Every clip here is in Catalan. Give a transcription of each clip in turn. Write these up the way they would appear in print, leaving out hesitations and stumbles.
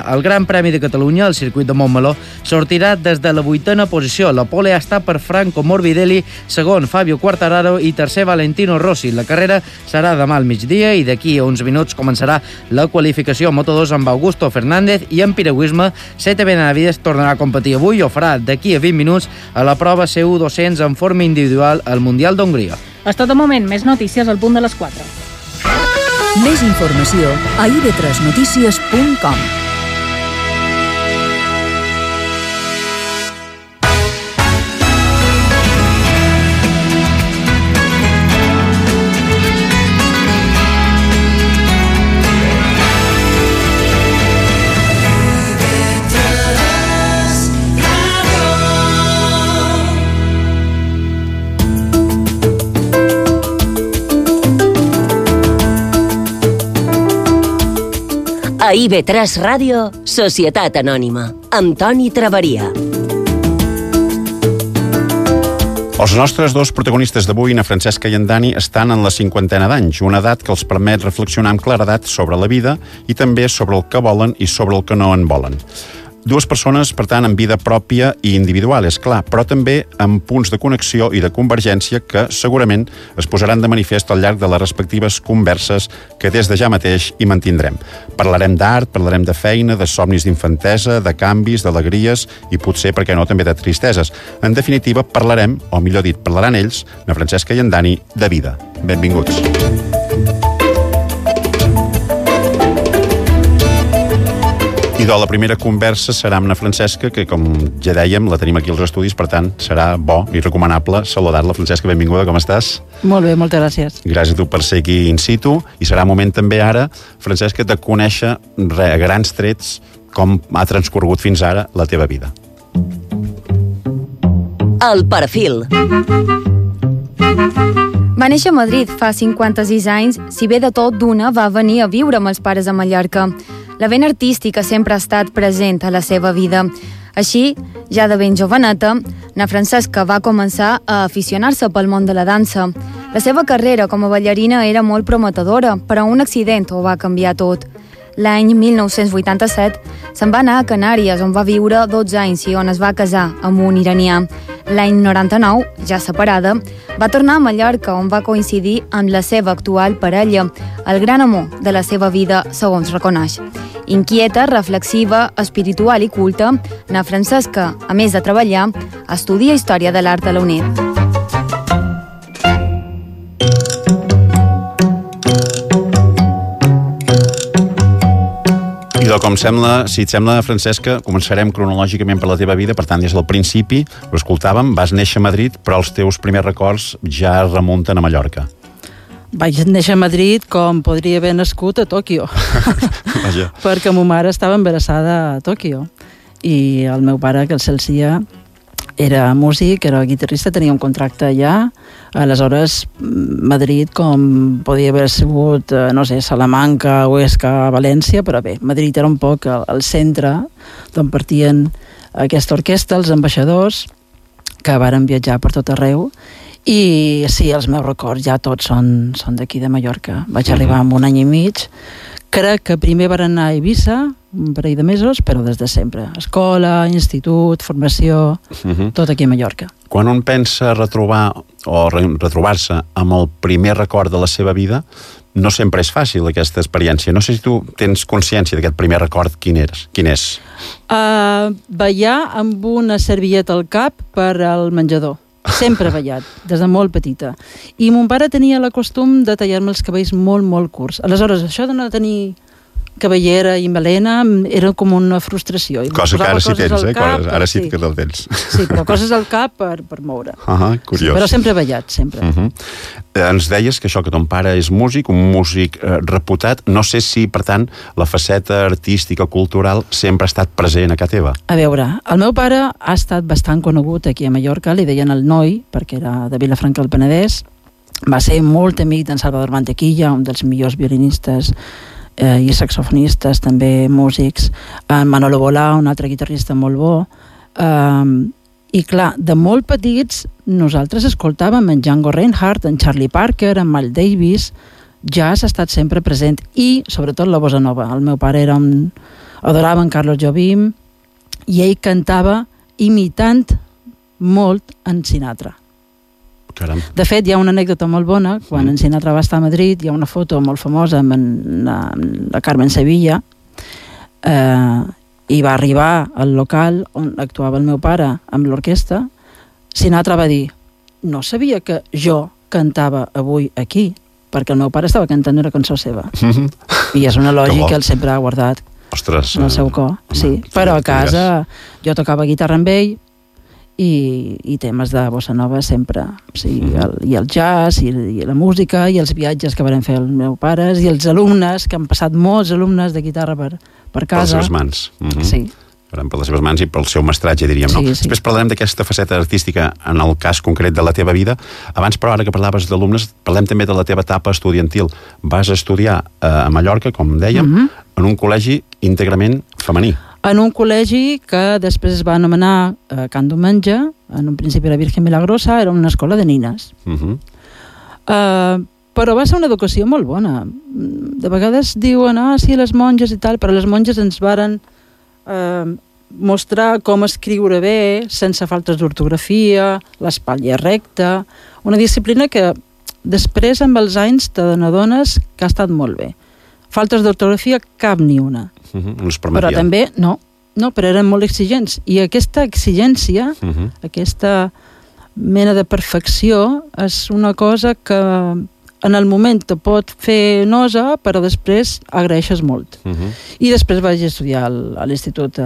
El Gran Premi de Catalunya, al circuit de Montmeló, sortirà des de la 8ª posició. La pole està per Franco Morbidelli, segon Fabio Quartararo i tercer Valentino Rossi. La carrera serà demà al migdia i d'aquí a uns minuts començarà la qualificació a Moto2 amb Augusto Fernández, i en piragüisme Sete Benavides tornarà a competir avui i ho farà d'aquí a 20 minuts a la prova CU200 en forma individual al Mundial d'Hongria. És tot de moment, més notícies al punt de les 4. Més informació a ib3notícies.com. A IB3 Ràdio, Societat Anònima, amb Toni Traveria. Els nostres dos protagonistes d'avui, na Francesca i en Dani, estan en la 50ena d'anys, una edat que els permet reflexionar amb claredat sobre la vida i també sobre el que volen i sobre el que no en volen. Dues persones, per tant, amb vida pròpia i individual, és clar, però també amb punts de connexió i de convergència que segurament es posaran de manifest al llarg de les respectives converses que des de ja mateix hi mantindrem. Parlarem d'art, parlarem de feina, de somnis d'infantesa, de canvis, d'alegries i potser, per què no, també de tristeses. En definitiva, parlarem, o millor dit, parlaran ells, na Francesca i en Dani, de vida. Benvinguts. I la primera conversa serà amb na Francesca, que, com ja dèiem, la tenim aquí als estudis, per tant, serà bo i recomanable saludar-la. Francesca, benvinguda, com estàs? Molt bé, moltes gràcies. Gràcies a tu per ser aquí in situ, i serà moment també ara, Francesca, de conèixer a grans trets com ha transcorregut fins ara la teva vida. El perfil. Va néixer a Madrid fa 56 anys, si bé de tot d'una va venir a viure amb els pares a Mallorca. La vent artística sempre ha estat present a la seva vida. Així, ja de ben joveneta, na Francesca va començar a aficionar-se pel món de la dansa. La seva carrera com a ballarina era molt prometedora, però un accident ho va canviar tot. L'any 1987 se'n va anar a Canàries, on va viure 12 anys i on es va casar amb un iranià. L'any 99, ja separada, va tornar a Mallorca, on va coincidir amb la seva actual parella, el gran amor de la seva vida, segons reconeix. Inquieta, reflexiva, espiritual i culta, na Francesca, a més de treballar, estudia Història de l'Art a la UNED. I com sembla, si et sembla, Francesca, començarem cronològicament per la teva vida. Per tant, des del principi, ho escoltàvem, vas néixer a Madrid, però els teus primers records ja es remunten a Mallorca. Vaig néixer a Madrid com podria haver nascut a Tòquio. Perquè ma mare estava embarassada a Tòquio. I el meu pare, que el cel sia, era músic, era guitarrista, tenia un contracte allà. Aleshores, Madrid, com podia haver sigut, no sé, Salamanca, Huesca, València, però bé, Madrid era un poc el centre d'on partien aquesta orquestra, els ambaixadors, que varen viatjar per tot arreu. I sí, els meus records ja tots són d'aquí de Mallorca. Vaig arribar amb un any i mig. Crec que primer van anar a Eivissa, un parell de mesos, però des de sempre. Escola, institut, formació, tot aquí a Mallorca. Quan un pensa retrobar o retrobar-se amb el primer record de la seva vida, no sempre és fàcil aquesta experiència. No sé si tu tens consciència d'aquest primer record, quin és? Ballar amb una servilleta al cap per al menjador. Sempre ballat, des de molt petita. I mon pare tenia la costum de tallar-me els cabells molt, molt curts. Aleshores, això de no tenir cabellera i melena era com una frustració. Cosa que ara sí tens, Ara sí que te'l tens. Sí, però coses al cap per moure. Curiós. Però sempre ballat, sempre. Ens deies que això, que ton pare és músic, un músic reputat. No sé si, per tant, la faceta artística, cultural, sempre ha estat present a casa teva. A veure, el meu pare ha estat bastant conegut aquí a Mallorca, li deien el Noi, perquè era de Vilafranca del Penedès. Va ser molt amic d'en Salvador Mantequilla, un dels millors violinistes i saxofonistes, també músics, en Manolo Bolà, un altre guitarrista molt bo, i clar, de molt petits nosaltres escoltàvem en Django Reinhardt, en Charlie Parker, en Miles Davis. Jazz ha estat sempre present, i sobretot la bossa nova. El meu pare era un adorava en Carlos Jobim, i ell cantava imitant molt en Sinatra. Caram. De fet, hi ha una anècdota molt bona. Quan en Sinatra va estar a Madrid, hi ha una foto molt famosa amb la Carmen Sevilla, i va arribar al local on actuava el meu pare amb l'orquestra. Sinatra va dir: no sabia que jo cantava avui aquí, perquè el meu pare estava cantant una cançó seva. I és un elogi que ell sempre ha guardat. Ostres, en el seu cor, sí. Però a casa jo tocava guitarra amb ell i temes de bossa nova sempre. Sí, i el jazz, i la música, i els viatges que van fer els meus pares, i els alumnes, que han passat molts alumnes de guitarra per casa. Per les seves mans. Sí. Per les seves mans i pel seu mestratge, diríem, no? Sí. Després parlarem d'aquesta faceta artística en el cas concret de la teva vida. Abans, però, ara que parlaves d'alumnes, parlem també de la teva etapa estudiantil. Vas estudiar a Mallorca, com dèiem, en un col·legi íntegrament femení. En un col·legi que després es va anomenar Can Domenge, en un principi era Virgen Milagrosa, era una escola de nines. Però va ser una educació molt bona. De vegades diuen, sí, les monges i tal, però les monges ens varen mostrar com escriure bé, sense faltes d'ortografia, l'espatlla recta, una disciplina que després, amb els anys, te n'adones que ha estat molt bé. Faltes d'ortografia, cap ni una. Però també, no, però eren molt exigents. I aquesta exigència, aquesta mena de perfecció, és una cosa que en el moment te pot fer nosa, però després agraeixes molt. I després vaig estudiar a l'Institut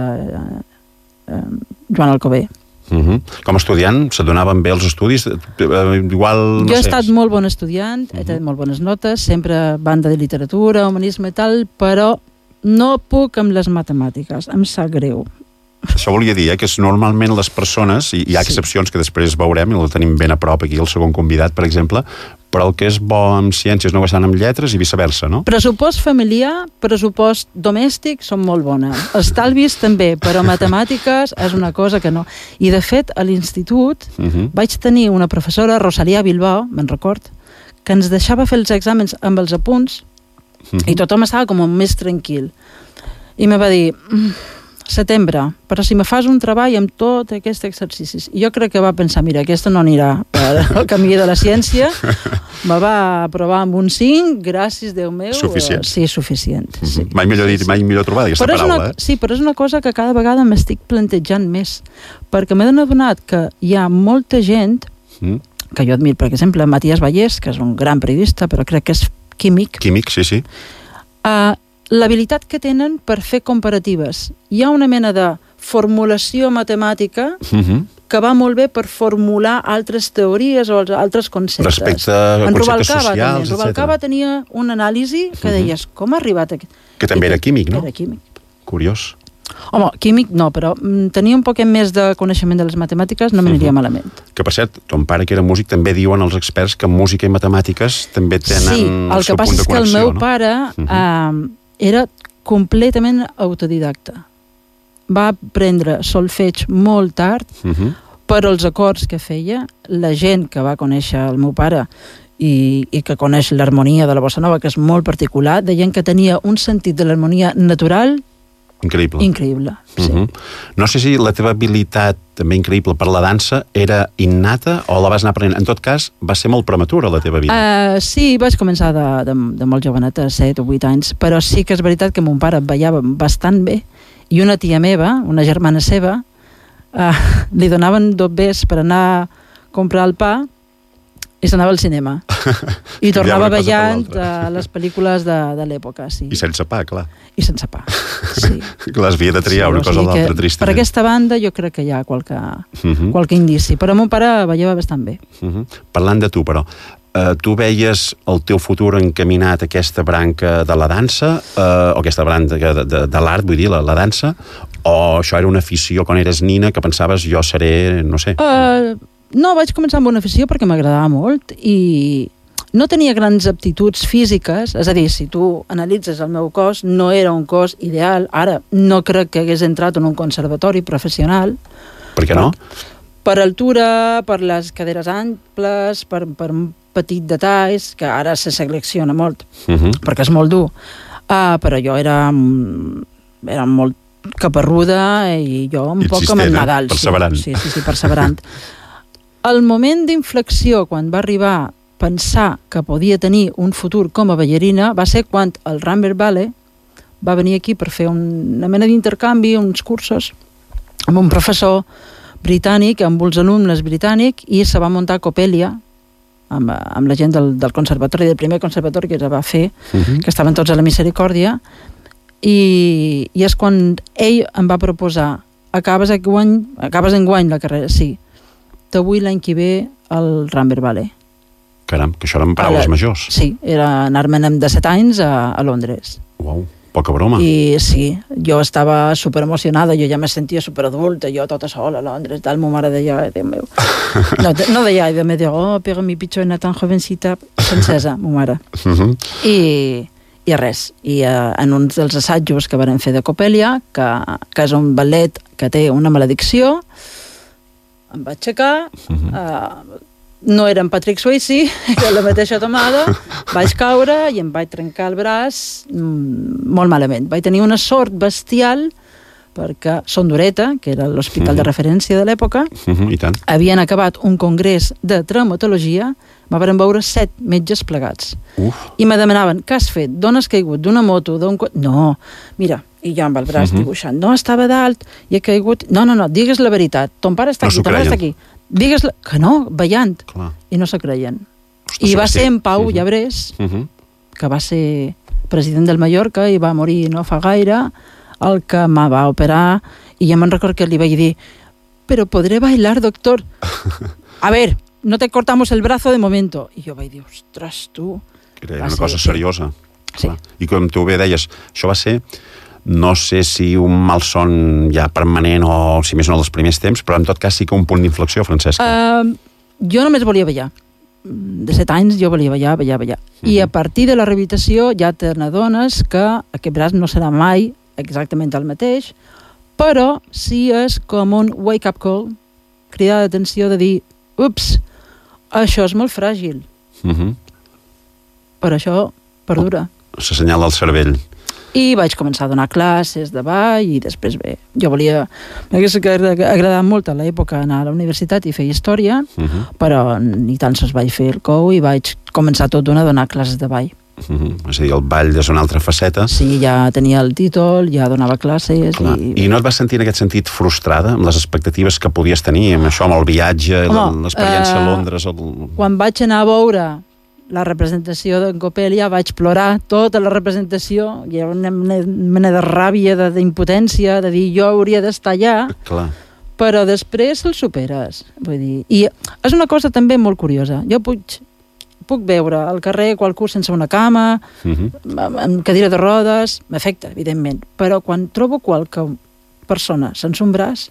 Joan Alcover. Com a estudiant, s'adonaven bé els estudis? Igual, jo he estat molt bon estudiant, he tingut molt bones notes, sempre banda de literatura, humanisme i tal, però no puc amb les matemàtiques, em sap greu. Això volia dir, que normalment les persones, i hi ha excepcions que després veurem, i el tenim ben a prop aquí, el segon convidat, per exemple, però el que és bo amb ciències no ho estan amb lletres i viceversa, no? Pressupost familiar, pressupost domèstic són molt bones. Els talvis també, però matemàtiques és una cosa que no. I de fet, a l'institut vaig tenir una professora, Rosalia Bilbao, me'n record, que ens deixava fer els exàmens amb els apunts i tothom estava com més tranquil. I me va dir: setembre, però si me fas un treball amb tot aquests exercicis. I jo crec que va pensar, mira, aquesta no anirà pel camí de la ciència, me va aprovar amb un 5, gràcies, Déu meu. Suficient. Sí, suficient. Sí. Mai millor dit, mai millor trobar aquesta paraula. Sí, però és una cosa que cada vegada m'estic plantejant més, perquè m'he adonat que hi ha molta gent que jo admiro, per exemple, Matías Vallès, que és un gran periodista, però crec que és químic. Químic, sí. L'habilitat que tenen per fer comparatives. Hi ha una mena de formulació matemàtica que va molt bé per formular altres teories o altres conceptes. Respecte a conceptes socials, etc. Rubalcaba tenia una anàlisi que deies, com ha arribat aquí? Que també era químic, no? Era químic. Curiós. Home, químic no, però tenia un poquet més de coneixement de les matemàtiques, no m'aniria malament. Que, per cert, ton pare, que era músic, també diuen els experts que música i matemàtiques també tenen el seu punt de connexió, no? Sí, el que passa és que el meu pare era completament autodidacta. Va aprendre solfeig molt tard, però els acords que feia, la gent que va conèixer el meu pare i que coneix l'harmonia de la bossa nova, que és molt particular, deien que tenia un sentit de l'harmonia natural increïble. Sí. No sé si la teva habilitat també increïble per la dansa era innata o la vas anar aprenent. En tot cas, va ser molt prematura la teva vida. Sí, vaig començar de molt joveneta, 7 o 8 anys, però sí que és veritat que mon pare ballava bastant bé i una tia meva, una germana seva, li donaven dobbers per anar a comprar el pa i s'anava al cinema. I tornava ballant a les pel·lícules de l'època, sí. I sense pa, clar. I sense pa, sí. Clar, es havia de triar una cosa o l'altra, tristament. Per aquesta banda jo crec que hi ha qualque indici, però mon pare ballava bastant bé. Parlant de tu, però, tu veies el teu futur encaminat a aquesta branca de la dansa, o aquesta branca de l'art, vull dir, la dansa, o això era una afició quan eres nina que pensaves jo seré, no sé... No, vaig començar amb una afició perquè m'agradava molt i no tenia grans aptituds físiques, és a dir, si tu analitzes el meu cos, no era un cos ideal. Ara, no crec que hagués entrat en un conservatori professional. Per què no? Per altura, per les caderes amples, per un petit detalls, que ara se selecciona molt, perquè és molt dur. Però jo era era molt caparruda i jo un poc com el Nadal. Perseverant. Sí, perseverant. El moment d'inflexió, quan va arribar a pensar que podia tenir un futur com a ballarina, va ser quan el Rambert Ballet va venir aquí per fer una mena d'intercanvi, uns cursos, amb un professor britànic, amb uns alumnes britànics, i se va muntar Coppelia, amb la gent del conservatori, del primer conservatori que es va fer, que estaven tots a la Misericòrdia, i és quan ell em va proposar acabes enguany la carrera, sí, t'avui l'any que ve al Rambert Ballet. Caram, que això eren paraules majors. Sí, era anar-me'n de 7 anys a Londres. Uau, poca broma. I sí, jo estava superemocionada, jo ja me sentia superadulta, jo tota sola a Londres, tal, ma mare deia, Déu meu. No deia, ella me deia, però mi pitjona tan jovencita, francesa, ma mare. I res, i en un dels assajos que vam fer de Coppelia, que és un ballet que té una maledicció, em vaig aixecar, no era en Patrick Swayze, que la mateixa tomada, vaig caure i em vaig trencar el braç molt malament. Vaig tenir una sort bestial perquè Son Dureta, que era l'hospital de referència de l'època, havien acabat un congrés de traumatologia, me van veure 7 metges plegats. I me demanaven, què has fet? D'on has caigut? D'una moto? No, mira, i jo amb el braç dibuixant, no, estava dalt i he caigut... No, digues la veritat, ton pare està aquí, ton pare està aquí. Digues que no, ballant. I no se creien. I va ser en Pau Llabrés, que va ser president del Mallorca i va morir no fa gaire, el que me va operar, i ja me'n recordo que li vaig dir, però podré bailar, doctor? A ver, no te cortamos el brazo de momento. I jo vaig dir, ostres, tu... Era una cosa seriosa. Sí. I com tu bé deies, això va ser, no sé si un malson ja permanent o si més no dels primers temps, però en tot cas sí que un punt d'inflexió, Francesca. Jo només volia ballar. De 7 anys jo volia ballar. I a partir de la rehabilitació ja te n'adones que aquest braç no serà mai exactament el mateix, però sí és com un wake-up call, cridar d'atenció de dir, ups, això és molt fràgil. Per això perdura. S'assenyala el cervell. I vaig començar a donar classes de ball i després bé, jo volia... M'hagués agradat molt a l'època anar a la universitat i fer història, però ni tan sols vaig fer el COU i vaig començar tot d'una a donar classes de ball. És a dir, el ball és una altra faceta. Sí, ja tenia el títol, ja donava classes. I no et vas sentir en aquest sentit frustrada amb les expectatives que podies tenir, amb això, amb el viatge, l'experiència a Londres? Quan vaig anar a veure la representació d'en Coppelia, vaig plorar tota la representació, hi ha una mena de ràbia, d'impotència, de dir jo hauria d'estar allà, però després el superes. Vull dir, i és una cosa també molt curiosa. Jo puc veure al carrer qualcú sense una cama, amb cadira de rodes, m'afecta, evidentment, però quan trobo qualque persona sense un braç,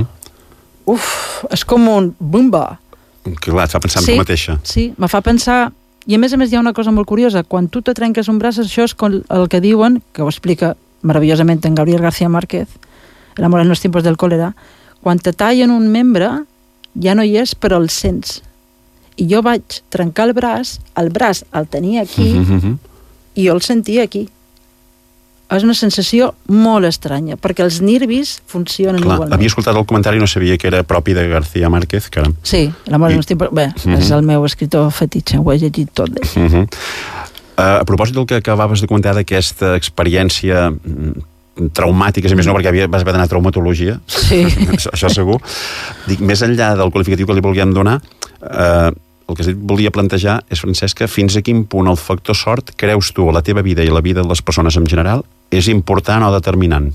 és com un bumba. Clar, et fa pensar en tu mateixa. Sí, me fa pensar. I a més hi ha una cosa molt curiosa, quan tu te trenques un braç, això és el que diuen, que ho explica meravellosament en Gabriel García Márquez, El amor en los tiempos del cólera, quan te tallen un membre, ja no hi és, però el sents. I jo vaig trencar el braç el tenia aquí, i jo el sentia aquí. És una sensació molt estranya, perquè els nervis funcionen igualment. Havia escoltat el comentari i no sabia que era propi de García Márquez, caram. Sí, l'amor en els tiempos... Bé, és el meu escritor fetitxe, ho he llegit tot d'ell. A propòsit del que acabaves de comentar d'aquesta experiència traumàtica, a més no, perquè vas haver d'anar a traumatologia, això segur. Dic, més enllà del qualificatiu que li volíem donar, el que volia plantejar és, Francesca, fins a quin punt el factor sort creus tu a la teva vida i a la vida de les persones en general és important o determinant?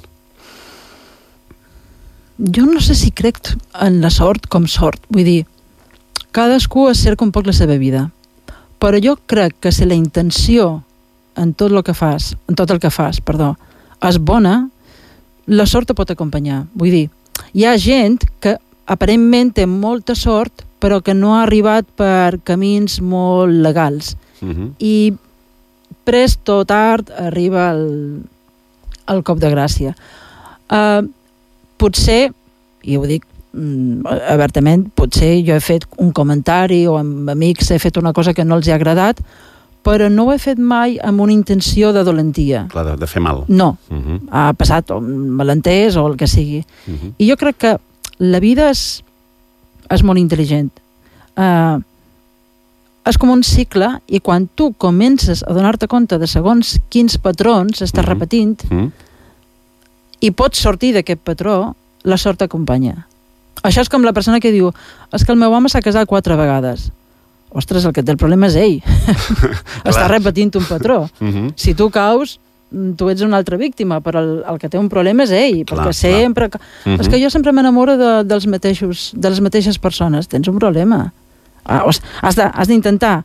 Jo no sé si crec en la sort com sort. Vull dir, cadascú es cerca un poc la seva vida. Però jo crec que si la intenció en tot el que fas, és bona, la sort te pot acompanyar. Vull dir, hi ha gent que aparentment té molta sort però que no ha arribat per camins molt legals. I prest o tard arriba el cop de gràcia. Potser, i ho dic obertament, potser jo he fet un comentari o amb amics he fet una cosa que no els ha agradat, però no ho he fet mai amb una intenció de dolentia. Clar, de fer mal. No. Ha passat o malentès o el que sigui. I jo crec que la vida és molt intel·ligent. És com un cicle, i quan tu comences a donar-te compte de segons quins patrons estàs repetint i pots sortir d'aquest patró, la sort t'acompanya. Això és com la persona que diu és que el meu home s'ha casat 4 vegades. Ostres, el que té el problema és ell. Està repetint un patró. Si tu caus, tu ets una altra víctima, però el que té un problema és ell, perquè sempre... És que jo sempre m'enamoro de les mateixes persones. Tens un problema. Has d'intentar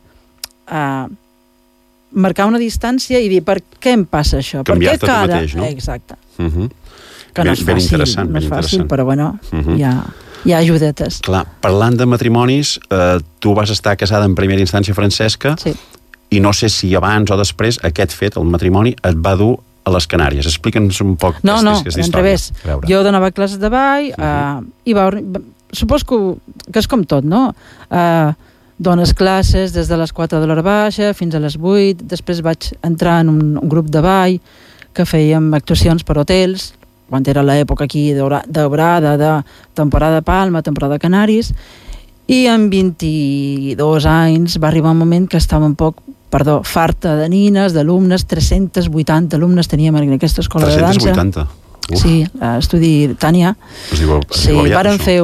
marcar una distància i dir per què em passa això? Canviar-te tu mateix, no? Exacte. Que no és fàcil, però bueno, hi ha ajudetes. Clar, parlant de matrimonis, tu vas estar casada en primera instància, Francesca, i no sé si abans o després aquest fet, el matrimoni, et va dur a les Canàries. Explica'ns un poc aquesta història. No, al revés. Jo donava classes de ball i suposo que és com tot, no? Dones classes des de les 4 de l'hora baixa fins a les 8, després vaig entrar en un grup de ball que fèiem actuacions per hotels, quan era l'època aquí d'Obrada, de temporada Palma, temporada Canaris, i en 22 anys va arribar un moment que estava un poc, farta de nines, d'alumnes, 380 alumnes teníem en aquesta escola de dansa. 380? Sí, l'estudi Tània. Sí, vàrem fer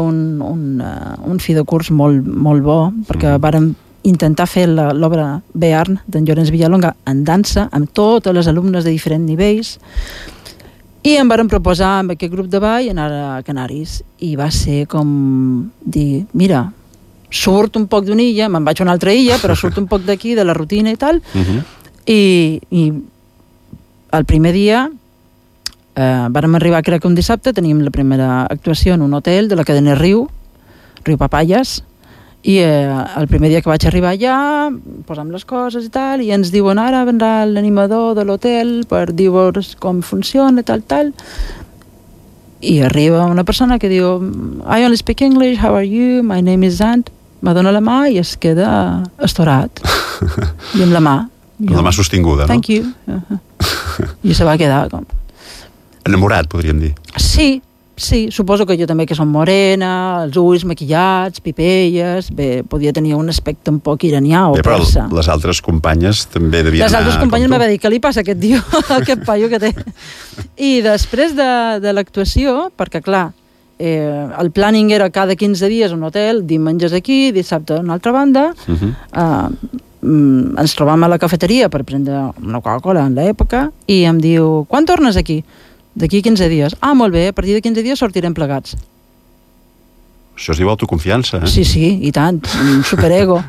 un fi de curs molt bo, perquè vàrem intentar fer l'obra Bearn d'en Llorenç Villalonga en dansa, amb totes les alumnes de diferents nivells, i em varen proposar amb aquest grup de ball anar a Canaris, i va ser com dir, mira, surt un poc d'una illa, me'n vaig a una altra illa, però surt un poc d'aquí, de la rutina i tal, i el primer dia vàrem arribar, crec que un dissabte, teníem la primera actuació en un hotel de la cadena Riu Papalles, i el primer dia que vaig arribar allà posam les coses i tal, i ens diuen ara vendrà l'animador de l'hotel per dir-vos com funciona, tal, i arriba una persona que diu I only speak English, how are you, my name is Ant, me dona la mà i es queda estorat i amb la mà sostinguda, no? Thank you. I se va quedar com enamorat, podríem dir. Sí, suposo que jo també, que som morena, els ulls maquillats, pipelles, bé, podia tenir un aspecte un poc iranià o persa. Però les altres companyes també devien anar... Les altres companyes m'ha dit, què li passa a aquest tio, aquest paio que té? I després de l'actuació, perquè clar, el planning era cada 15 dies un hotel, diumenges aquí, dissabte a una altra banda, ens trobam a la cafeteria per prendre una Coca-Cola en l'època, i em diu, quan tornes aquí? D'aquí 15 dies. Ah, molt bé, a partir de 15 dies sortirem plegats. Això es diu autoconfiança, eh? Sí, i tant, un superego.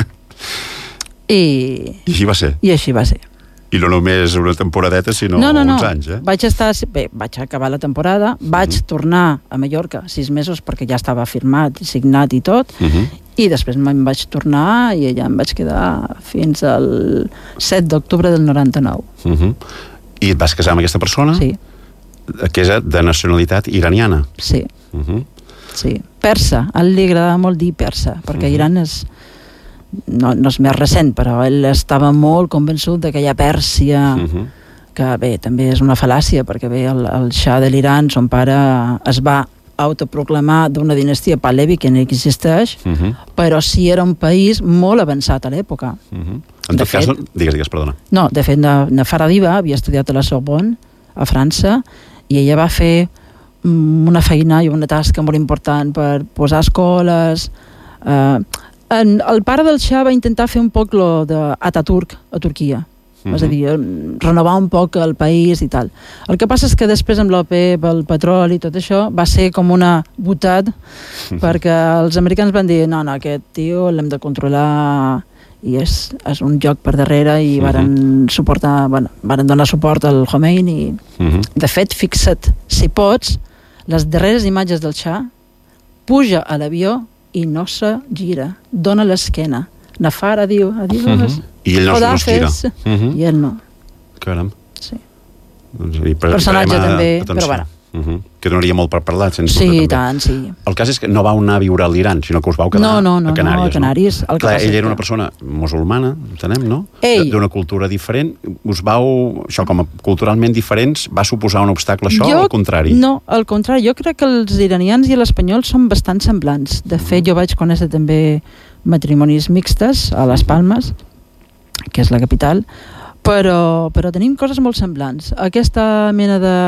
I així va ser. I així va ser. I no només una temporadeta, sinó uns anys, eh? Vaig acabar la temporada, vaig tornar a Mallorca 6 mesos perquè ja estava firmat, signat i tot, i després me'n vaig tornar i allà em vaig quedar fins al 7 d'octubre del 99. I et vas casar amb aquesta persona? Sí. Que és de nacionalitat iraniana. Sí. Sí. Persa. A ell li agradava molt dir persa, perquè Iran no és més recent, però ell estava molt convençut que hi ha Pèrsia, que bé, també és una fal·làcia, perquè bé, el Shah de l'Iran, son pare, es va autoproclamar d'una dinastia Pahlavi que no existeix, però sí era un país molt avançat a l'època. En tot cas, digues, perdona. No, de fet, Nafar Adiba havia estudiat a la Sorbonne, a França, i ella va fer una feina i una tasca molt important per posar escoles. El pare del Shah va intentar fer un poc lo d'Ataturk a Turquia, és a dir, renovar un poc el país i tal. El que passa és que després amb l'OPEP, el petroli i tot això, va ser com una botat, perquè els americans van dir, no, aquest tio l'hem de controlar, i és un joc per darrere, i varen donar suport al Khomeini. De fet, fixa't, si pots, les darreres imatges del Shah, puja a l'avió i no se gira, dona l'esquena. Nafar diu, adiós. I ell no es gira. I ell no. Caram. Sí. Doncs, personatge també, però bueno. Que donaria molt per parlar, sens dubte. Sí, tant, sí. El cas és que no vau anar a viure a l'Iran, sinó que us vau quedar a Canàries. No, a Canàries. No? Clar, ella era una persona musulmana, entenem, no? D'una cultura diferent. Us vau, això com a culturalment diferents, va suposar un obstacle això o al contrari? No, al contrari. Jo crec que els iranians i els espanyols són bastant semblants. De fet, jo vaig conèixer també matrimonis mixtes a Les Palmes, que és la capital, però tenim coses molt semblants. Aquesta mena de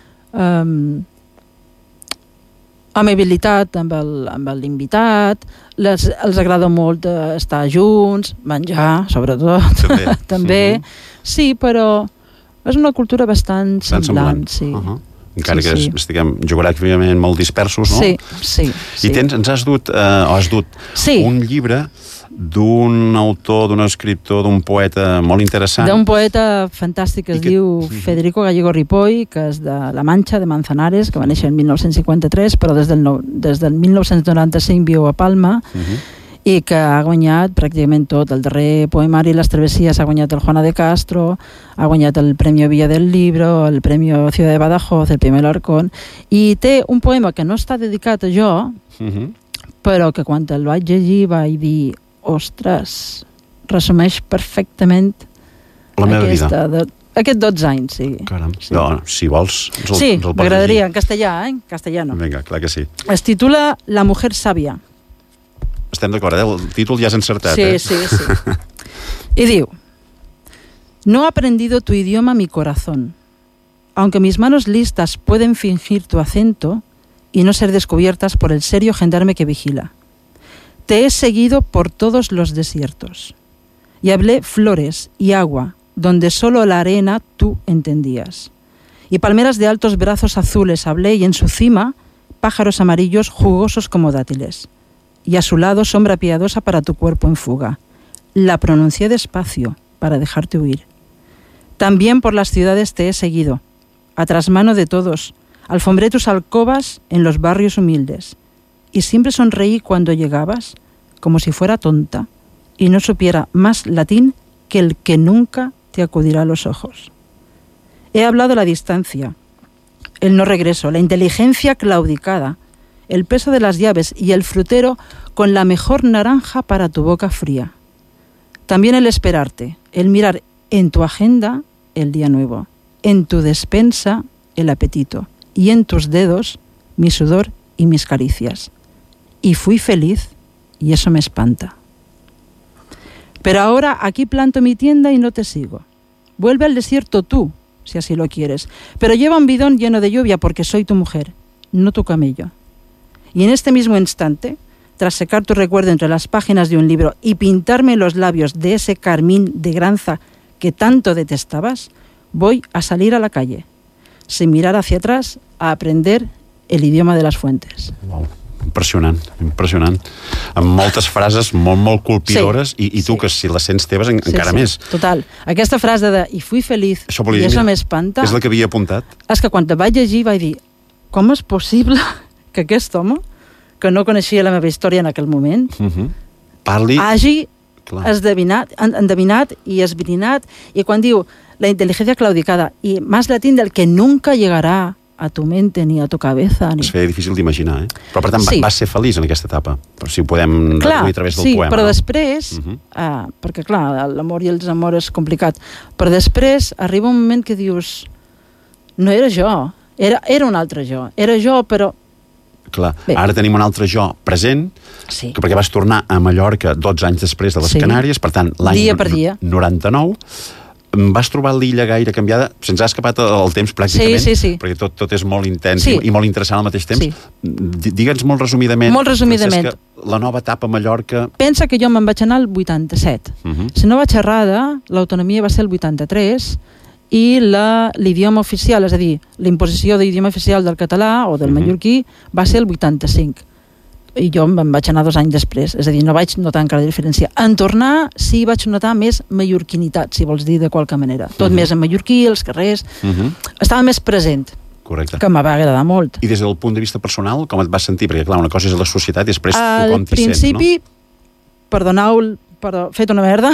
amabilitat amb l'invitat, els agrada molt estar junts, menjar, sobretot, també. Sí, però és una cultura bastant semblant. Sí. Encara que estiguem geogràficament molt dispersos, no? Sí. I ens has dut un llibre d'un autor, d'un escriptor, d'un poeta molt interessant. D'un poeta fantàstic que es diu Federico Gallego Ripoll, que és de La Manxa, de Manzanares, que va néixer en 1953, però des del 1995 viu a Palma, i que ha guanyat pràcticament tot. El darrer poemari, Les Travesías, ha guanyat el Juana de Castro, ha guanyat el Premio Villa del Libro, el Premio Ciudad de Badajoz, el Primer Alarcón, i té un poema que no està dedicat a jo, però que quan el vaig llegir vaig dir ostres, resumeix perfectament la meva vida. Aquests 12 anys, sí. Caram. Sí. No, si vols, ens el pots llegir. Sí, m'agradaria, en castellà, en castellano. Vinga, clar que sí. Es titula La mujer sabia. Estem d'acord, el títol ja has encertat, Sí. I diu: No ha aprendido tu idioma mi corazón. Aunque mis manos listas pueden fingir tu acento y no ser descubiertas por el serio gendarme que vigila. Te he seguido por todos los desiertos y hablé flores y agua donde solo la arena tú entendías. Y palmeras de altos brazos azules hablé y en su cima pájaros amarillos jugosos como dátiles. Y a su lado sombra piadosa para tu cuerpo en fuga. La pronuncié despacio para dejarte huir. También por las ciudades te he seguido, a trasmano de todos. Alfombré tus alcobas en los barrios humildes. Y siempre sonreí cuando llegabas, como si fuera tonta, y no supiera más latín que el que nunca te acudirá a los ojos. He hablado a la distancia, el no regreso, la inteligencia claudicada, el peso de las llaves y el frutero con la mejor naranja para tu boca fría. También el esperarte, el mirar en tu agenda el día nuevo, en tu despensa el apetito y en tus dedos mi sudor y mis caricias. Y fui feliz, y eso me espanta. Pero ahora aquí planto mi tienda y no te sigo. Vuelve al desierto tú, si así lo quieres, pero lleva un bidón lleno de lluvia porque soy tu mujer, no tu camello. Y en este mismo instante, tras secar tu recuerdo entre las páginas de un libro y pintarme los labios de ese carmín de granza que tanto detestabas, voy a salir a la calle, sin mirar hacia atrás, a aprender el idioma de las fuentes. Wow. Impressionant. Amb moltes frases molt colpidores i tu, que si les sents teves, encara més. Total. Aquesta frase de "y fui feliz", i això m'espanta... És la que havia apuntat. És que quan te vaig llegir vaig dir com és possible que aquest home, que no coneixia la meva història en aquell moment, hagi endevinat i esbrinat, i quan diu la inteligencia claudicada i más latín del que nunca llegará a tu mente ni a tu cabeza. Es feia difícil d'imaginar, Però, per tant, vas ser feliç en aquesta etapa, si ho podem reduir a través del poema. Sí, però després, perquè, clar, l'amor i els amor és complicat, però després arriba un moment que dius no era jo, era un altre jo. Era jo, però... Clar, ara tenim un altre jo present, perquè vas tornar a Mallorca 12 anys després de les Canàries, per tant, l'any 99... Vas trobar l'illa gaire canviada? Se'ns ha escapat el temps pràcticament, perquè tot és molt intens i molt interessant al mateix temps. Digue'ns molt resumidament, Francesca, la nova etapa a Mallorca... Pensa que jo me'n vaig anar al 87. Si no vaig errada, l'autonomia va ser el 83 i l'idioma oficial, és a dir, l'imposició d'idioma oficial del català o del mallorquí va ser el 85. I jo me'n vaig anar 2 anys després, és a dir, no vaig notar encara la diferència. En tornar, sí vaig notar més mallorquinitat, si vols dir de qualque manera. Tot més en mallorquí, els carrers... Estava més present. Correcte. Que me va agradar molt. I des del punt de vista personal, com et vas sentir? Perquè, clar, una cosa és la societat i després tu com t'hi sents, no? Al principi, perdoneu, però fet una merda.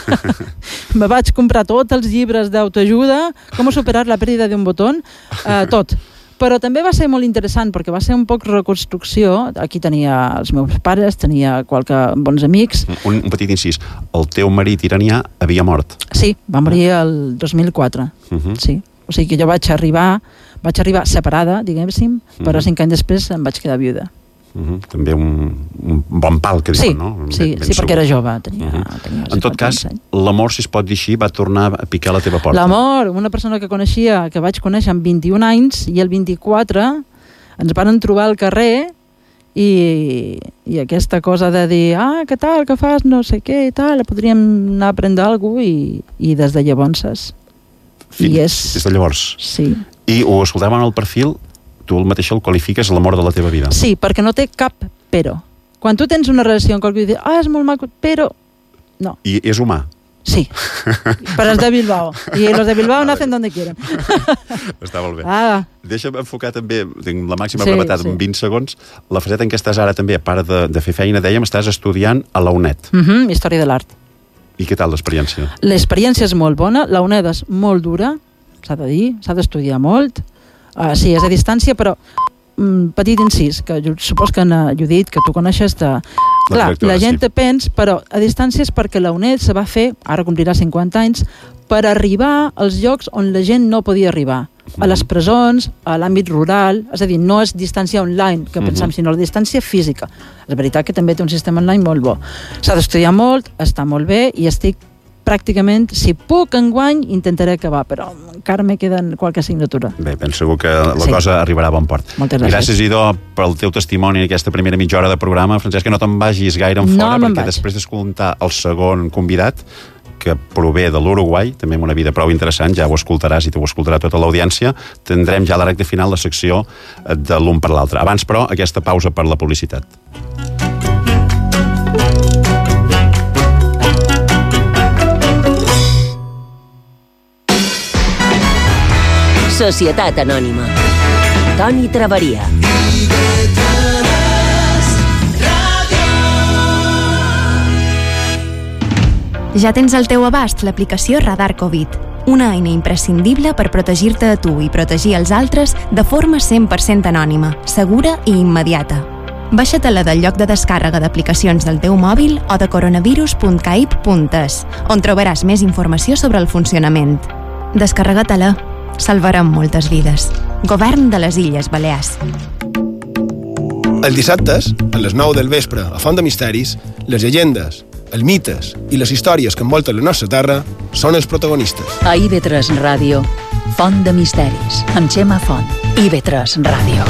Me vaig comprar tots els llibres d'autoajuda, com superar la pèrdua d'un botó, tot. Però també va ser molt interessant, perquè va ser un poc reconstrucció. Aquí tenia els meus pares, tenia bons amics. Un petit incís. El teu marit iranià havia mort? Sí, va morir el 2004. Sí. O sigui que jo vaig arribar separada, diguéssim, però 5 anys després em vaig quedar viuda. També un bon pal, que diuen, no? Sí, perquè era jove. En tot cas, l'amor, si es pot dir així, va tornar a picar a la teva porta. L'amor, una persona que vaig conèixer amb 21 anys, i el 24 ens van trobar al carrer i aquesta cosa de dir, què tal, què fas, no sé què i tal, podríem anar a prendre alguna cosa i des de llavors. Des de llavors? Sí. I ho escoltàvem al perfil, tu el mateix el qualifiques l'amor de la teva vida. Sí, perquè no té cap però. Quan tu tens una relació amb qualcú i dius, és molt maco, però... No. I és humà? Sí, però és de Bilbao. I los de Bilbao nacen donde quieren. Està molt bé. Deixa'm enfocar també, tinc la màxima brevetat, en 20 segons, la faceta en què estàs ara també, a part de fer feina, dèiem, estàs estudiant a la UNED. Història de l'art. I què tal l'experiència? L'experiència és molt bona, la UNED és molt dura, s'ha de dir, s'ha d'estudiar molt. Sí, és a distància, però petit incís, que supos que en Judit, que tu coneixes, clar, la gent te pensa, però a distància és perquè la UNED se va fer, ara complirà 50 anys, per arribar als llocs on la gent no podia arribar, a les presons, a l'àmbit rural, és a dir, no és distància online, que pensam, sinó la distància física. És veritat que també té un sistema online molt bo. S'ha d'estudiar molt, està molt bé, i estic pràcticament, si puc enguany, intentaré acabar, però encara me queden qualque assignatura. Bé, ben segur que la cosa arribarà a bon port. Moltes gràcies. Gràcies, Idó, pel teu testimoni en aquesta primera mitja hora de programa. Francesca, no te'n vagis gaire en fora, perquè després d'escoltar el segon convidat, que prové de l'Uruguai, també amb una vida prou interessant, ja ho escoltaràs i ho escoltarà tota l'audiència, tindrem ja a la recta final la secció de l'un per l'altre. Abans, però, aquesta pausa per la publicitat. Societat Anònima. Toni Traveria. Ja tens al teu abast l'aplicació Radar Covid, una eina imprescindible per protegir-te a tu i protegir els altres de forma 100% anònima, segura i immediata. Baixa-te-la del lloc de descàrrega d'aplicacions del teu mòbil o de coronavirus.caip.es, on trobaràs més informació sobre el funcionament. Descarrega-te-la. Salvarem moltes vides. Govern de les Illes Balears. Els dissabtes, a les 9 del vespre, a Font de Misteris, les llegendes, els mites i les històries que envolten la nostra terra són els protagonistes. A IB3 Ràdio, Font de Misteris, amb Xema Font. IB3 Ràdio.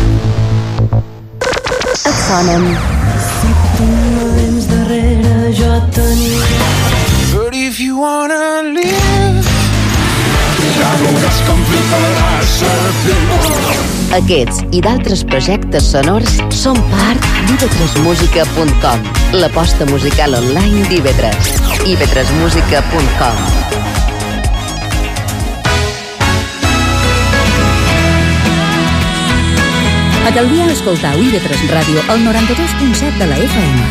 Et sonen. Si tu no vens darrere, jo t'aniré. But if you wanna live, ja veuràs com fliparàs a Aquests i d'altres projectes sonors són part d'IB3Musica.com, l'aposta musical online d'IB3. IB3Musica.com. Acalvia escoltar IB3 Ràdio al 92.7 de la FM.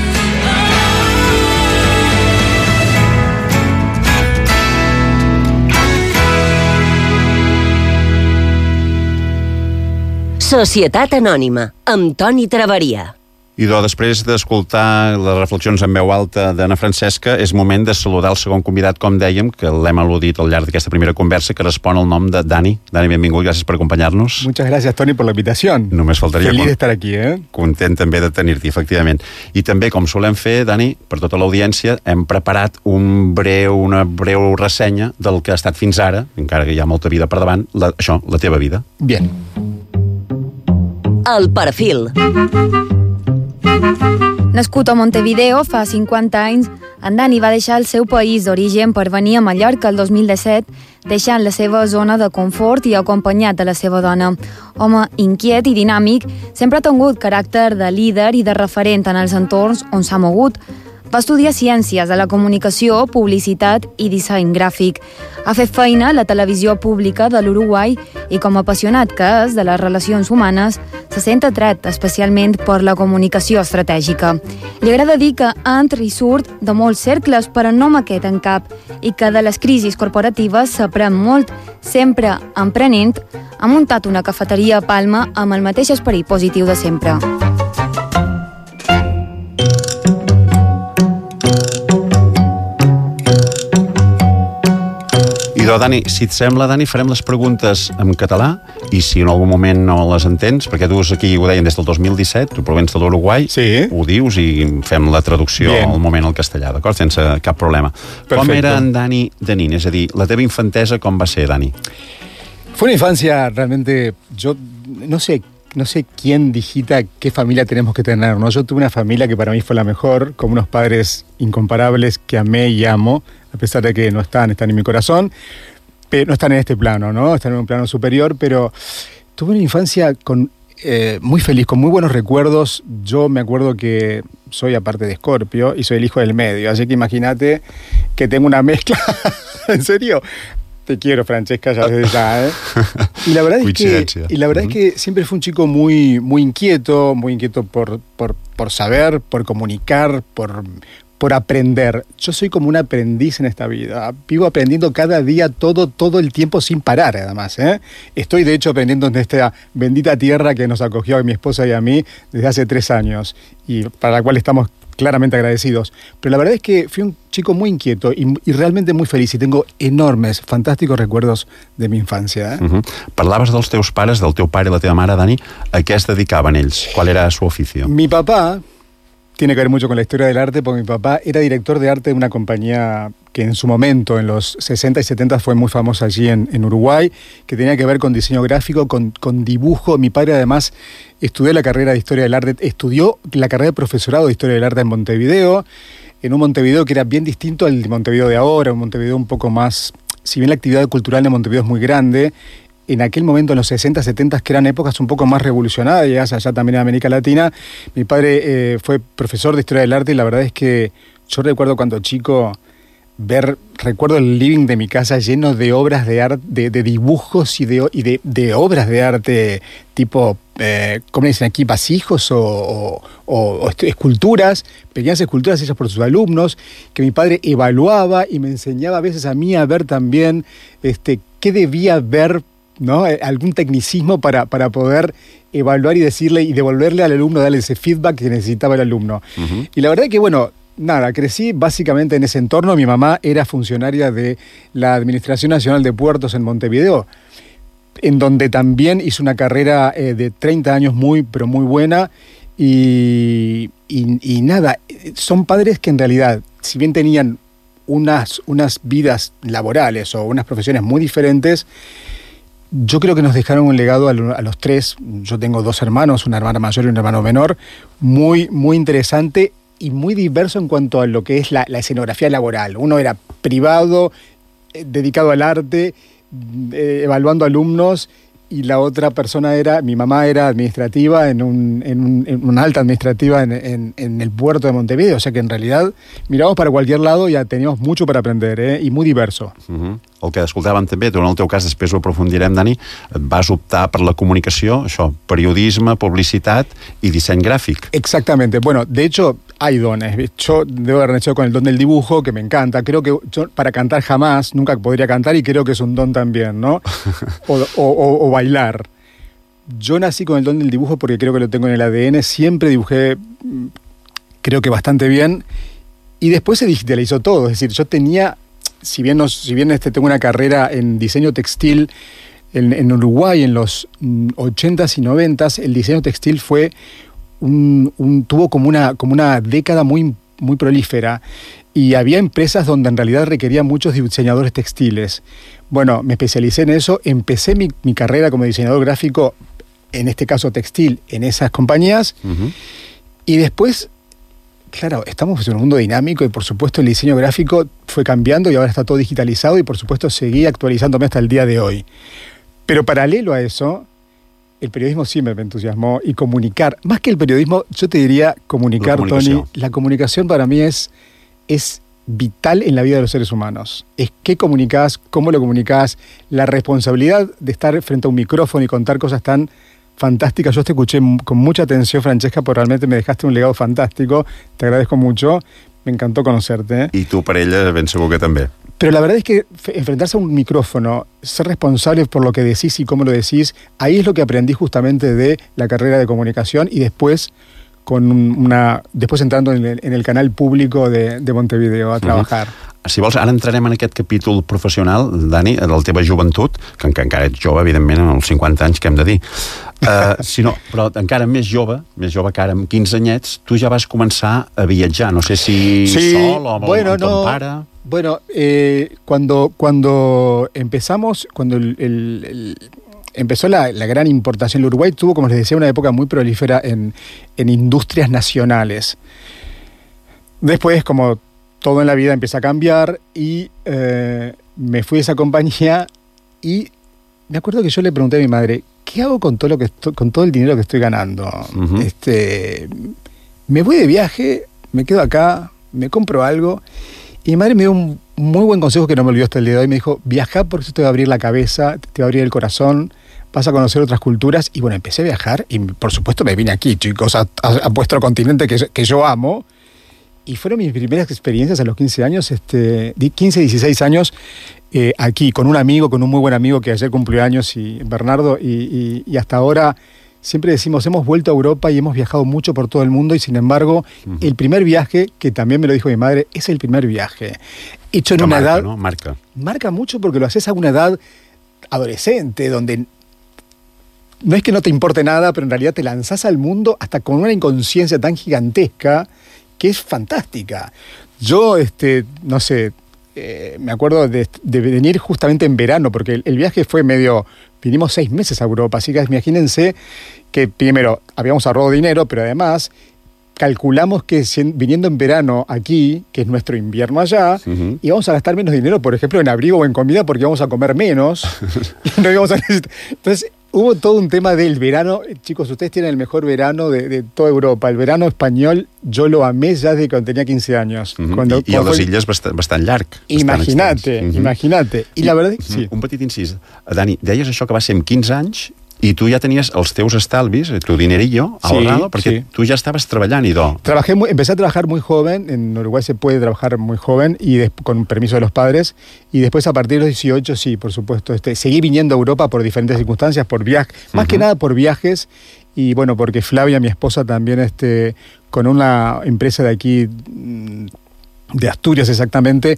Societat Anònima, amb Toni Traveria. Idò, després d'escoltar les reflexions en veu alta d'Anna Francesca, és moment de saludar el segon convidat, com dèiem, que l'hem al·ludit al llarg d'aquesta primera conversa, que respon al nom de Dani. Dani, benvingut, gràcies per acompanyar-nos. Muchas gracias, Toni, por la invitación. Només faltaria. Feliz de estar aquí, Content també de tenir-t'hi, efectivament. I també, com solem fer, Dani, per tota l'audiència, hem preparat una breu ressenya del que ha estat fins ara, encara que hi ha molta vida per davant, la teva vida. Bien. El perfil. Nascut a Montevideo fa 50 anys, en Dani va deixar el seu país d'origen per venir a Mallorca el 2017, deixant la seva zona de confort i acompanyat de la seva dona. Home inquiet i dinàmic, sempre ha tingut caràcter de líder i de referent en els entorns on s'ha mogut. Va estudiar ciències de la comunicació, publicitat i disseny gràfic. Ha fet feina a la televisió pública de l'Uruguai i, com a apassionat que és de les relacions humanes, se sent atret especialment per la comunicació estratègica. Li agrada dir que entra i surt de molts cercles, però no maqueta en cap, i que de les crisis corporatives s'aprèn molt. Sempre emprenent, ha muntat una cafeteria a Palma amb el mateix esperit positiu de sempre. Idò, Dani, si et sembla, Dani, farem les preguntes en català i si en algun moment no les entens, perquè tu aquí ho deien des del 2017, tu provens de l'Uruguai, sí. Ho dius i fem la traducció al moment al castellà, d'acord? Sense cap problema. Perfecto. Com era en Dani de nin? És a dir, la teva infantesa com va ser, Dani? Fue una infancia realmente, yo no sé quién digita qué familia tenemos que tener, ¿no? Yo tuve una familia que para mí fue la mejor, con unos padres incomparables que amé y amo, a pesar de que no están en mi corazón, pero no están en este plano, ¿no? Están en un plano superior, pero tuve una infancia muy feliz, con muy buenos recuerdos. Yo me acuerdo que soy, aparte de Escorpio, y soy el hijo del medio, así que imagínate que tengo una mezcla. ¿En serio? Te quiero, Francesca, ya desde ya, ¿eh? Y la verdad es que siempre fue un chico muy inquieto por saber, por comunicar, por aprender. Yo soy como un aprendiz en esta vida. Vivo aprendiendo cada día todo el tiempo sin parar, además, ¿eh? Estoy, de hecho, aprendiendo en esta bendita tierra que nos acogió a mi esposa y a mí desde hace 3 años y para la cual estamos claramente agradecidos. Pero la verdad es que fui un chico muy inquieto y realmente muy feliz, y tengo enormes, fantàsticos recuerdos de mi infancia. Parlaves dels teus pares, del teu pare i la teva mare, Dani. A què es dedicaven ells? ¿Cuál era su oficio? Mi papá tiene que ver mucho con la historia del arte, porque mi papá era director de arte de una compañía que en su momento, en los 60 y 70, fue muy famosa allí en Uruguay, que tenía que ver con diseño gráfico, con dibujo. Mi padre, además, estudió la carrera de Historia del Arte, estudió la carrera de profesorado de Historia del Arte en Montevideo, en un Montevideo que era bien distinto al de Montevideo de ahora, un Montevideo un poco más... Si bien la actividad cultural de Montevideo es muy grande, en aquel momento, en los 60, 70, que eran épocas un poco más revolucionarias, allá también en América Latina, mi padre fue profesor de Historia del Arte, y la verdad es que yo recuerdo cuando chico... recuerdo el living de mi casa lleno de obras de arte, de dibujos y de obras de arte tipo, ¿cómo dicen aquí? Vasijos o esculturas, pequeñas esculturas hechas por sus alumnos, que mi padre evaluaba y me enseñaba a veces a mí a ver también qué debía ver, ¿no? Algún tecnicismo para poder evaluar y decirle y devolverle al alumno, darle ese feedback que necesitaba el alumno. Uh-huh. Y la verdad que, bueno, nada, crecí básicamente en ese entorno. Mi mamá era funcionaria de la Administración Nacional de Puertos en Montevideo, en donde también hizo una carrera de 30 años pero muy buena. Y nada, son padres que en realidad, si bien tenían unas vidas laborales o unas profesiones muy diferentes, yo creo que nos dejaron un legado a los 3. Yo tengo 2 hermanos, una hermana mayor y un hermano menor, muy interesante y muy diverso en cuanto a lo que es la escenografía laboral. Uno era privado, dedicado al arte, evaluando alumnos, y la otra persona mi mamá era administrativa en una alta administrativa en el puerto de Montevideo. O sea que en realidad miramos para cualquier lado y ya teníamos mucho para aprender, y muy diverso. Uh-huh. El que escoltàvem també, tu en el teu cas, després ho aprofundirem, Dani, et vas optar per la comunicació, això, periodisme, publicitat y disseny gràfic. Exactamente. Bueno, de hecho, hay dones. Yo debo haber nacido con el don del dibujo, que me encanta. Creo que yo para cantar jamás, nunca podría cantar, y creo que es un don también, ¿no? O bailar. Yo nací con el don del dibujo porque creo que lo tengo en el ADN. Siempre dibujé, creo que bastante bien. Y después se digitalizó todo. Es decir, yo tenía... Si bien tengo una carrera en diseño textil en Uruguay en los 80s y 90s, el diseño textil fue tuvo como una década muy prolífera, y había empresas donde en realidad requerían muchos diseñadores textiles. Bueno, me especialicé en eso, empecé mi carrera como diseñador gráfico, en este caso textil, en esas compañías, uh-huh. Y después... Claro, estamos en un mundo dinámico y por supuesto el diseño gráfico fue cambiando y ahora está todo digitalizado, y por supuesto seguí actualizándome hasta el día de hoy. Pero paralelo a eso, el periodismo siempre me entusiasmó, y comunicar, más que el periodismo, yo te diría comunicar, Tony. La comunicación para mí es es vital en la vida de los seres humanos. Es qué comunicás, cómo lo comunicás, la responsabilidad de estar frente a un micrófono y contar cosas tan fantásticas. Yo te escuché con mucha atención, Francesca, porque realmente me dejaste un legado fantástico. Te agradezco mucho. Me encantó conocerte. I tu per ella ben segur que també. Pero la verdad es que enfrentarse a un micrófono, ser responsable por lo que decís y cómo lo decís, ahí es lo que aprendí justamente de la carrera de comunicación y después después entrando en el canal público de Montevideo a trabajar. Si vols, ara entrarem en aquest capítol professional, Dani, de la teva joventut, que encara ets jove, evidentment, amb els 50 anys, que hem de dir. Però encara més jove que ara amb 15 anyets, tu ja vas començar a viatjar, no sé si sol o amb ton pare... Bueno, cuando empezamos, cuando empezó la gran importación, el Uruguay tuvo, como les decía, una época muy prolífera en industrias nacionales. Después, como todo en la vida empieza a cambiar y me fui de esa compañía y me acuerdo que yo le pregunté a mi madre, ¿qué hago con todo el dinero que estoy ganando? Uh-huh. Me voy de viaje, me quedo acá, me compro algo. Y mi madre me dio un muy buen consejo que no me olvidó hasta el día de hoy. Me dijo, viajá porque eso te va a abrir la cabeza, te va a abrir el corazón, vas a conocer otras culturas. Y bueno, empecé a viajar y por supuesto me vine aquí, chicos, a vuestro continente que yo amo. Y fueron mis primeras experiencias a los 15 años, 15, 16 años, aquí, con un amigo, con un muy buen amigo que ayer cumplió años, Bernardo, y hasta ahora siempre decimos, hemos vuelto a Europa y hemos viajado mucho por todo el mundo y sin embargo, el primer viaje, que también me lo dijo mi madre, es el primer viaje. Hecho en una edad... ¿no? Marca mucho porque lo haces a una edad adolescente, donde no es que no te importe nada, pero en realidad te lanzás al mundo hasta con una inconsciencia tan gigantesca que es fantástica. Yo, no sé, me acuerdo de venir justamente en verano, porque el viaje fue vinimos 6 meses a Europa, así que imagínense que primero habíamos ahorrado dinero, pero además calculamos que viniendo en verano aquí, que es nuestro invierno allá, íbamos a gastar menos dinero, por ejemplo, en abrigo o en comida, porque íbamos a comer menos. Y no íbamos a necesitar. Entonces, hubo todo un tema del verano. Chicos, ustedes tienen el mejor verano de toda Europa. El verano español yo lo amé ya desde cuando tenía 15 años. I a les illes bastant llarg. Imagínate. I la verdad, sí. Un petit incís. Dani, deies això que va ser amb 15 anys i tu ja tenies els teus estalvis, tu dinerillo ahorrado, perquè tu ja estaves treballant, idò. Empecé a trabajar muy joven, en Uruguay se puede trabajar muy joven, y con permiso de los padres, y después a partir de los 18, sí, por supuesto, seguí viniendo a Europa por diferentes circunstancias, por viajes, más que nada por viajes, y bueno, porque Flavia, mi esposa, también con una empresa de aquí, de Asturias exactamente,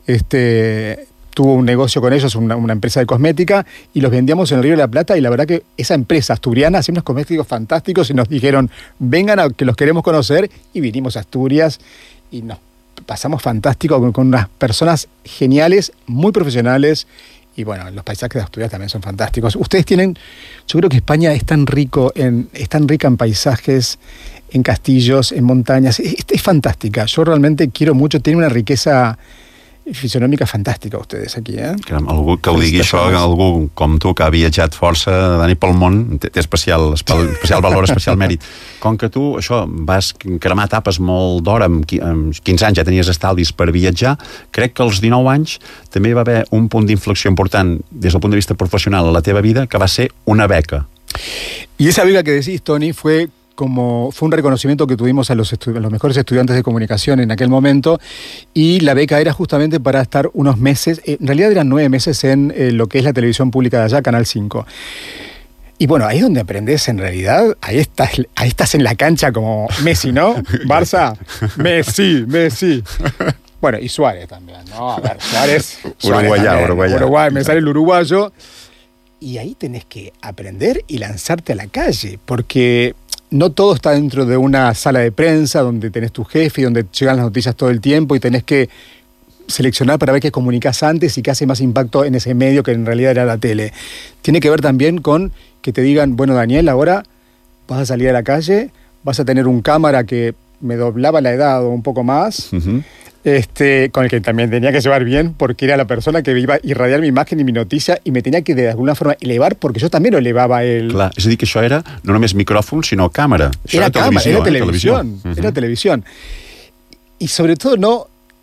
tuvo un negocio con ellos, una empresa de cosmética, y los vendíamos en el Río de la Plata, y la verdad que esa empresa asturiana hacía unos cosméticos fantásticos y nos dijeron, vengan que los queremos conocer, y vinimos a Asturias y nos pasamos fantástico con unas personas geniales, muy profesionales, y bueno, los paisajes de Asturias también son fantásticos. Ustedes tienen, yo creo que España es tan rica en paisajes, en castillos, en montañas, es fantástica. Yo realmente quiero mucho, tiene una riqueza fisionòmica fantàstica, ustedes aquí, Caram, algú que ho digui això, algú com tu, que ha viatjat força, Dani, pel món, té especial valor, especial mèrit. Com que tu, vas cremar etapes molt d'hora, amb 15 anys ja tenies estalvis per viatjar, crec que als 19 anys també va haver un punt d'inflexió important des del punt de vista professional a la teva vida, que va ser una beca. Y esa beca que decís, Toni, fue un reconocimiento que tuvimos a los mejores estudiantes de comunicación en aquel momento, y la beca era justamente para estar unos meses, en realidad eran 9 meses en lo que es la televisión pública de allá, Canal 5. Y bueno, ahí es donde aprendes en realidad, ahí estás en la cancha como Messi, ¿no? Barça, Messi. Bueno, y Suárez también, ¿no? A ver, Suárez Uruguay, me sale el uruguayo. Y ahí tenés que aprender y lanzarte a la calle, porque no todo está dentro de una sala de prensa donde tenés tu jefe y donde llegan las noticias todo el tiempo y tenés que seleccionar para ver qué comunicás antes y qué hace más impacto en ese medio que en realidad era la tele. Tiene que ver también con que te digan, bueno, Daniel, ahora vas a salir a la calle, vas a tener un cámara que me doblaba la edad o un poco más, con el que también tenía que llevar bien, porque era la persona que iba a irradiar mi imagen y mi noticia, y me tenía que de alguna forma elevar, porque yo también lo elevava a él. Clar, és a dir, que això era no només micròfon, sinó càmera. Això era televisió. Era televisión. Y sobre todo no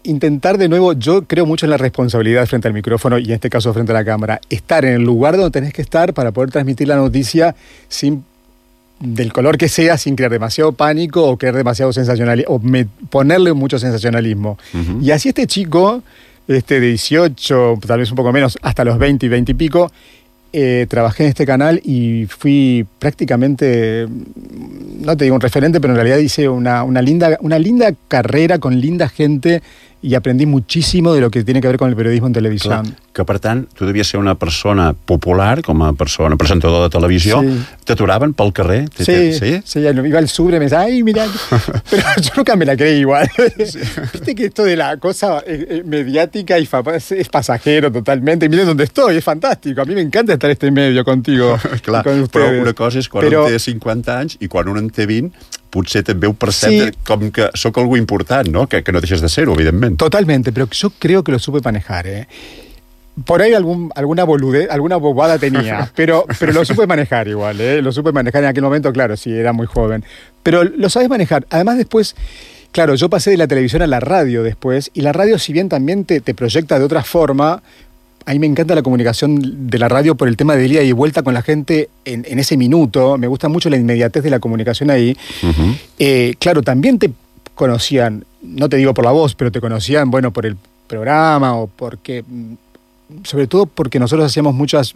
intentar de nuevo, yo creo mucho en la responsabilidad frente al micrófono y en este caso frente a la cámara. Estar en el lugar donde tenés que estar para poder transmitir la noticia del color que sea, sin crear demasiado pánico o crear demasiado sensacionalismo, o ponerle mucho sensacionalismo. Y así este chico, de 18, tal vez un poco menos, hasta los 20 y 20 y pico, trabajé en este canal y fui prácticamente, no te digo un referente, pero en realidad hice una linda carrera con linda gente i aprendí muchísimo de lo que tiene que ver con el periodismo en televisió. Clar, que per tant, tu devies ser una persona popular, com a persona presentador de televisió, sí. T'aturaven pel carrer? Sí, iba al sobre y me decía, ay, mira, pero yo nunca me la creí igual. Sí. Viste que esto de la cosa mediática y es pasajero totalmente, y miren dónde estoy, es fantástico, a mí me encanta estar en este medio contigo. Clar, con però una cosa és quan un té 50 anys i quan un en té 20, potser també ho percep com que sóc algú important, ¿no? Que no deixes de ser-ho, evidentment. Totalmente, pero yo creo que lo supe manejar, Por ahí alguna boludez, alguna bobada tenía, pero lo supe manejar igual, Lo supe manejar en aquel momento, claro, sí, era muy joven. Pero lo sabes manejar. Además después, claro, yo pasé de la televisión a la radio después, y la radio, si bien también te proyecta de otra forma, a mí me encanta la comunicación de la radio por el tema de ida y vuelta con la gente en ese minuto. Me gusta mucho la inmediatez de la comunicación ahí. Uh-huh. Claro, también te conocían, no te digo por la voz, pero te conocían, bueno, por el programa o porque... sobre todo porque nosotros hacíamos muchas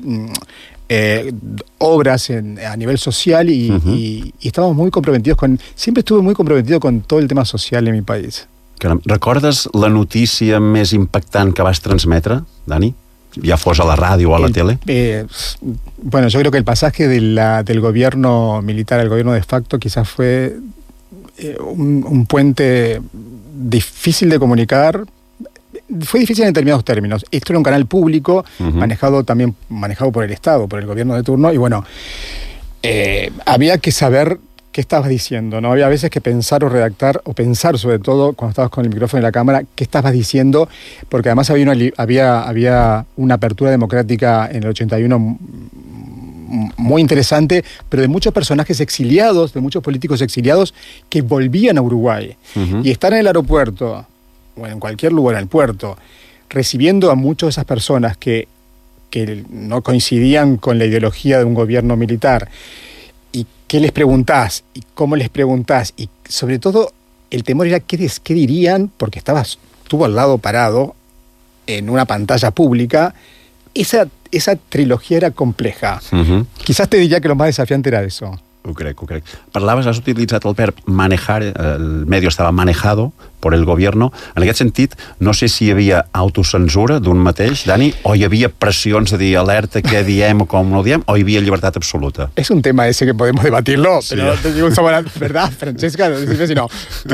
obras a nivel social y estábamos muy comprometidos siempre estuve muy comprometido con todo el tema social en mi país. Caram, recordes la notícia més impactant que vas transmetre, Dani? Ya fos a la radio o a la tele. Bueno, yo creo que el pasaje del gobierno militar al gobierno de facto quizás fue un puente difícil de comunicar. Fue difícil en determinados términos. Esto era un canal público, uh-huh, manejado por el Estado, por el gobierno de turno, y bueno, había que saber qué estabas diciendo, ¿no? Había veces que pensar o redactar, o pensar sobre todo cuando estabas con el micrófono y la cámara, qué estabas diciendo, porque además había una apertura democrática en el 81 muy interesante, pero de muchos personajes exiliados, de muchos políticos exiliados que volvían a Uruguay. Uh-huh. Y estar en el aeropuerto, o en cualquier lugar, en el puerto, recibiendo a muchas de esas personas que no coincidían con la ideología de un gobierno militar, y qué les preguntás, y cómo les preguntás, y sobre todo el temor era qué dirían, porque estuvo al lado parado en una pantalla pública. Esa trilogía era compleja. Uh-huh. Quizás te diría que lo más desafiante era eso. Ho crec. Parlaves, has utilitzat el verb manejar, el medio estava manejado por el gobierno. En aquest sentit, no sé si hi havia autocensura d'un mateix, Dani, o hi havia pressions de dir alerta, què diem o com no diem, o hi havia llibertat absoluta? Es un tema ese que podemos debatirlo, sí. Pero te digo, ¿verdad, Francesca? Decime si no.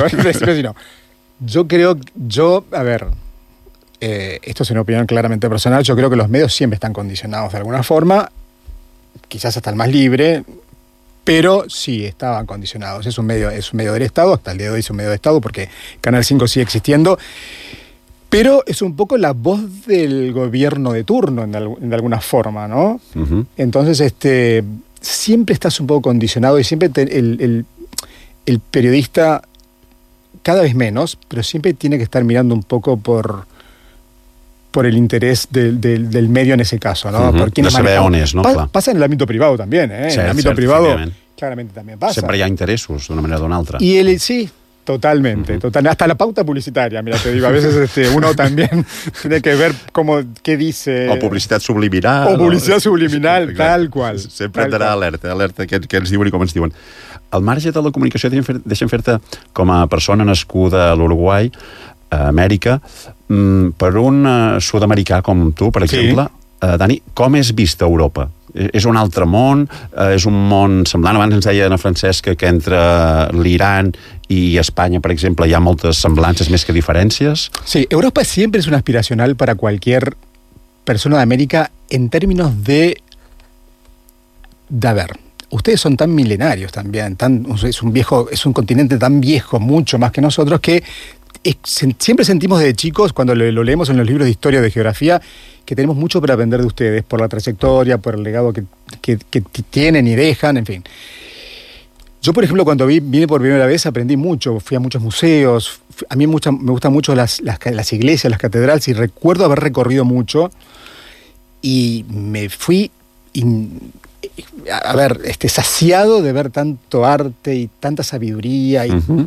Yo creo, a ver, esto es una opinión claramente personal, yo creo que los medios siempre están condicionados de alguna forma, quizás hasta el más libre, pero sí estaban condicionados. Es un medio del Estado, hasta el día de hoy es un medio de Estado porque Canal 5 sigue existiendo, pero es un poco la voz del gobierno de turno de alguna forma, ¿no? Uh-huh. Entonces siempre estás un poco condicionado y siempre el periodista, cada vez menos, pero siempre tiene que estar mirando un poco por el interés del medio en ese caso, ¿no? Uh-huh. Por quién de saber on és, no? Pasa en el ámbito privado también, Cert, en el ámbito privado claramente también pasa. Sempre hi ha interessos, d'una manera o d'una altra. Y sí, totalmente, uh-huh. Hasta la pauta publicitaria, mira, te digo, a veces uno también tiene que ver qué dice... O publicitat subliminal. O publicitat subliminal, tal qual. Sempre hem d'anar alerta, què ens diuen i com ens diuen. Al marge de la comunicació, deixa'm fer-te, com a persona nascuda a l'Uruguai, a Amèrica, per un sud-americà com tu, per exemple, sí. Dani, com és vista Europa? És un altre món? És un món semblant? Abans ens deia Ana Francesca que entre l'Iran y España, por ejemplo, hi ha moltes semblances més que diferències. Sí, Europa siempre es un aspiracional para cualquier persona de América en términos de a ver, ustedes son tan milenarios también, es un continente tan viejo, mucho más que nosotros, que siempre sentimos desde chicos, cuando lo leemos en los libros de historia o de geografía, que tenemos mucho para aprender de ustedes, por la trayectoria, por el legado que tienen y dejan, en fin. Yo, por ejemplo, cuando vine por primera vez, aprendí mucho, fui a muchos museos, a mí me gustan mucho las iglesias, las catedrales, y recuerdo haber recorrido mucho y me fui saciado de ver tanto arte y tanta sabiduría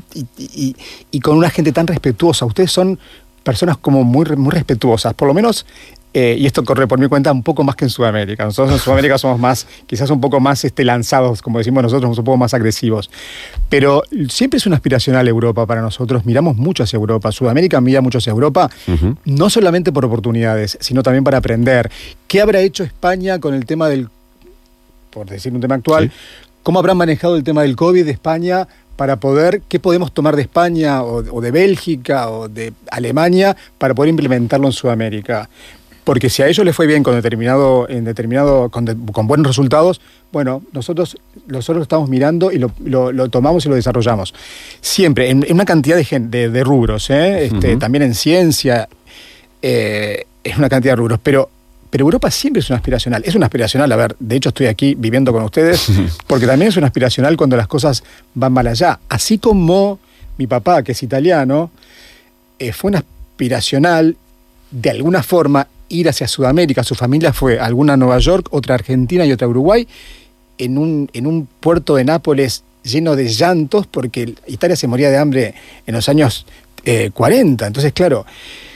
y con una gente tan respetuosa. Ustedes son personas como muy, muy respetuosas, por lo menos, y esto corre por mi cuenta, un poco más que en Sudamérica. Nosotros en Sudamérica somos más, quizás un poco más lanzados, como decimos nosotros, un poco más agresivos. Pero siempre es una aspiracional Europa para nosotros. Miramos mucho hacia Europa. Sudamérica mira mucho hacia Europa, no solamente por oportunidades, sino también para aprender. ¿Qué habrá hecho España con el tema por decir un tema actual, cómo habrán manejado el tema del COVID de España para poder, qué podemos tomar de España o de Bélgica o de Alemania para poder implementarlo en Sudamérica? Porque si a ellos les fue bien con buenos resultados, bueno, nosotros lo estamos mirando y lo tomamos y lo desarrollamos. Siempre, en una cantidad de rubros, también en ciencia, es una cantidad de rubros, pero Europa siempre es una aspiracional. A ver, de hecho estoy aquí viviendo con ustedes, porque también es una aspiracional cuando las cosas van mal allá. Así como mi papá, que es italiano, fue una aspiracional, de alguna forma, ir hacia Sudamérica. Su familia fue alguna a Nueva York, otra a Argentina y otra a Uruguay, en un puerto de Nápoles lleno de llantos, porque Italia se moría de hambre en los años 40. Entonces, claro,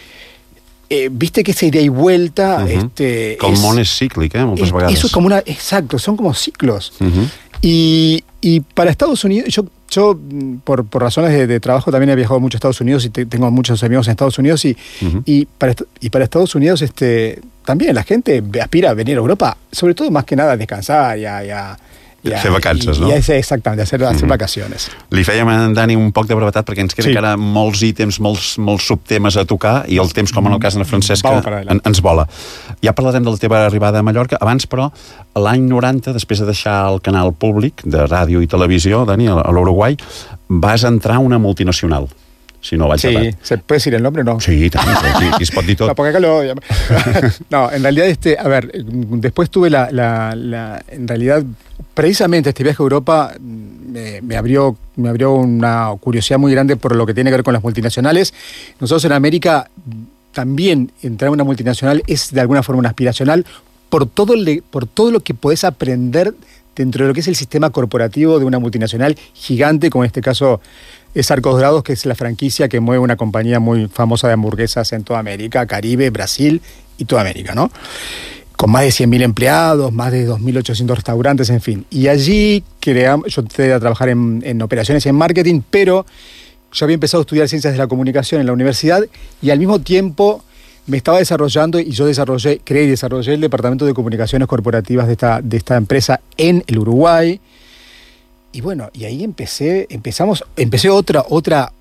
viste que esa ida y vuelta... Com el món és cíclic, moltes vegades. Eso es como exacto, son como ciclos. Y para Estados Unidos, yo por razones de trabajo también he viajado mucho a Estados Unidos y tengo muchos amigos en Estados Unidos y para Estados Unidos también la gente aspira a venir a Europa, sobre todo más que nada a descansar y a fer vacances, no? Exactament, a fer vacacions. Li fèiem a en Dani un poc de brevetat perquè ens queda encara molts ítems, molts subtemes a tocar i el temps, com en el cas de Francesca, ens vola. Ja parlarem de la teva arribada a Mallorca. Abans, però, l'any 90, després de deixar el canal públic de ràdio i televisió, Dani, a l'Uruguai, vas entrar a una multinacional. Si no vaig errat. ¿Se puede decir el nombre o no? Sí, también, y es pot dir tot. No, porque acá no, en realidad, a ver, después tuve en realidad, precisamente este viaje a Europa me abrió una curiosidad muy grande por lo que tiene que ver con las multinacionales. Nosotros en América también entrar a una multinacional es de alguna forma una aspiracional por todo lo que podés aprender dentro de lo que es el sistema corporativo de una multinacional gigante, como en este caso es Arcos Dorados, que es la franquicia que mueve una compañía muy famosa de hamburguesas en toda América, Caribe, Brasil y toda América, ¿no? Con más de 100.000 empleados, más de 2.800 restaurantes, en fin. Y allí yo entré a trabajar en operaciones y en marketing, pero yo había empezado a estudiar ciencias de la comunicación en la universidad y al mismo tiempo me estaba desarrollando y yo creé y desarrollé el departamento de comunicaciones corporativas de esta empresa en el Uruguay. Y bueno, y ahí empecé otra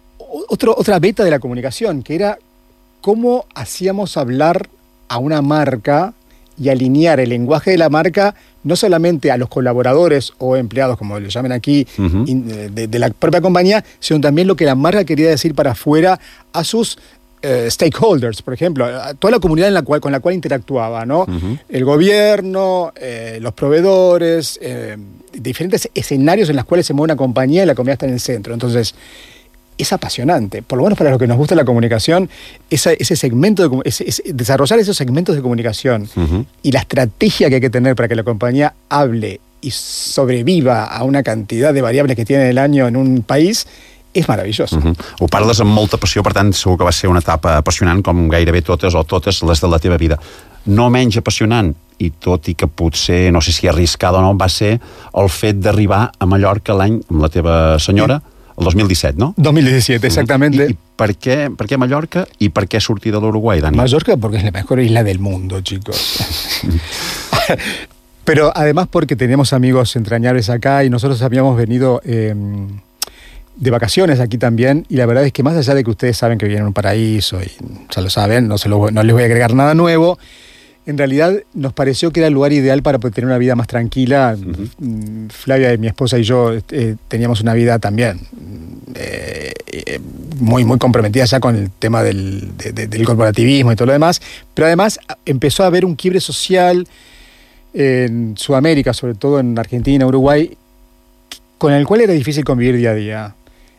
beta de la comunicación, que era cómo hacíamos hablar a una marca y alinear el lenguaje de la marca no solamente a los colaboradores o empleados, como lo llaman aquí, de la propia compañía, sino también lo que la marca quería decir para afuera a sus stakeholders, por ejemplo, a toda la comunidad con la cual interactuaba, ¿no? El gobierno, los proveedores, diferentes escenarios en los cuales se mueve una compañía y la comunidad está en el centro. Entonces, es apasionante, por lo menos para los que nos gusta la comunicación, ese segmento desarrollar esos segmentos de comunicación y la estrategia que hay que tener para que la compañía hable y sobreviva a una cantidad de variables que tiene el año en un país, és meravellós. Ho parles amb molta passió, per tant segur que va ser una etapa apassionant com gairebé totes les de la teva vida. No menys apassionant, i tot i que potser, no sé si arriscada o no, va ser el fet d'arribar a Mallorca l'any amb la teva senyora, el 2017, ¿no? 2017, exactamente. ¿Y por qué Mallorca y por qué sortir de Uruguay, Dani? Mallorca porque es la mejor isla del mundo, chicos. Pero además porque teníamos amigos entrañables acá y nosotros habíamos venido de vacaciones aquí también, y la verdad es que más allá de que ustedes saben que vienen a un paraíso y ya lo saben, no les voy a agregar nada nuevo, en realidad nos pareció que era el lugar ideal para poder tener una vida más tranquila. Flavia, mi esposa, y yo teníamos una vida también muy, muy comprometida ya con el tema del corporativismo y todo lo demás, pero además empezó a haber un quiebre social en Sudamérica, sobre todo en Argentina, Uruguay, con el cual era difícil convivir día a día.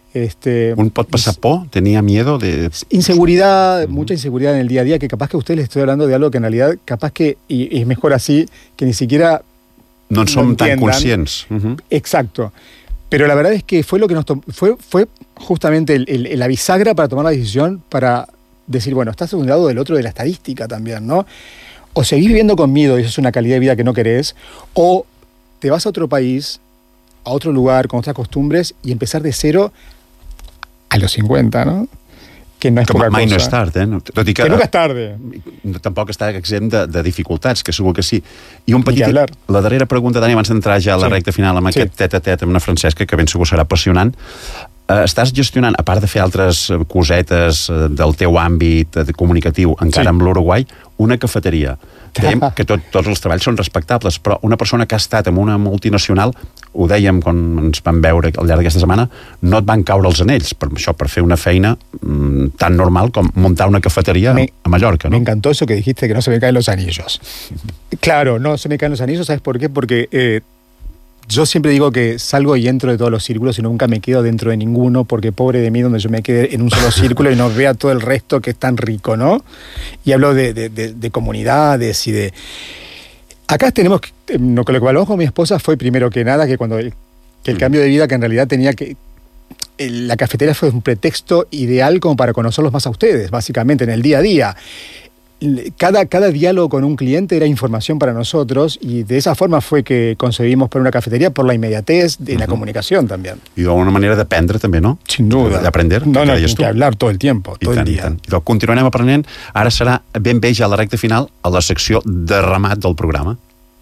¿Un pot passar por? ¿Tenía miedo de...? Inseguridad, mucha inseguridad en el día a día, que capaz que a ustedes les estoy hablando de algo que en realidad capaz que, y es mejor así, que ni siquiera... No som tan conscients. Exacto. Pero la verdad es que fue lo que fue justamente la bisagra para tomar la decisión, para decir, bueno, estás de un lado del otro de la estadística también, ¿no? O seguís viviendo con miedo y eso es una calidad de vida que no querés, o te vas a otro país, a otro lugar, con otras costumbres y empezar de cero a los 50, no? Que no és poca mai cosa. No és tard, Tot i que nunca és tarde. Tampoc està exempt de dificultats, que segur que sí. I un petit... La darrera pregunta, Dani, abans d'entrar ja a la recta final amb aquest tet-a-tet amb una Francesca, que ben segur serà apassionant. Estàs gestionant, a part de fer altres cosetes del teu àmbit comunicatiu, encara amb l'Uruguai, una cafeteria. Dèiem que tots els treballs són respectables, però una persona que ha estat en una multinacional, ho dèiem quan ens vam veure al llarg d'aquesta setmana, no et van caure els anells per fer una feina tan normal com montar una cafetería a Mallorca, ¿no? Me encantó eso que dijiste, que no se me caen los anillos. Claro, no se me caen los anillos, ¿sabes por qué? Porque yo siempre digo que salgo y entro de todos los círculos y nunca me quedo dentro de ninguno, porque pobre de mí donde yo me quede en un solo círculo y no vea todo el resto que es tan rico, ¿no? Y hablo de comunidades y de... Acá tenemos, lo que hablamos con mi esposa fue primero que nada que el cambio de vida que en realidad tenía que... La cafetería fue un pretexto ideal como para conocerlos más a ustedes, básicamente, en el día a día. Cada diálogo con un cliente era información para nosotros y de esa forma fue que concebimos para una cafetería por la inmediatez de la comunicación también. Y una manera d'aprendre també, no? Sin duda. D'aprender, no, que hablar todo el tiempo, todo el día. I continuarem aprenent. Ara serà ben bé ja a la recta final a la secció de remat del programa.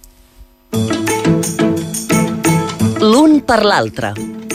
L'un per l'altre.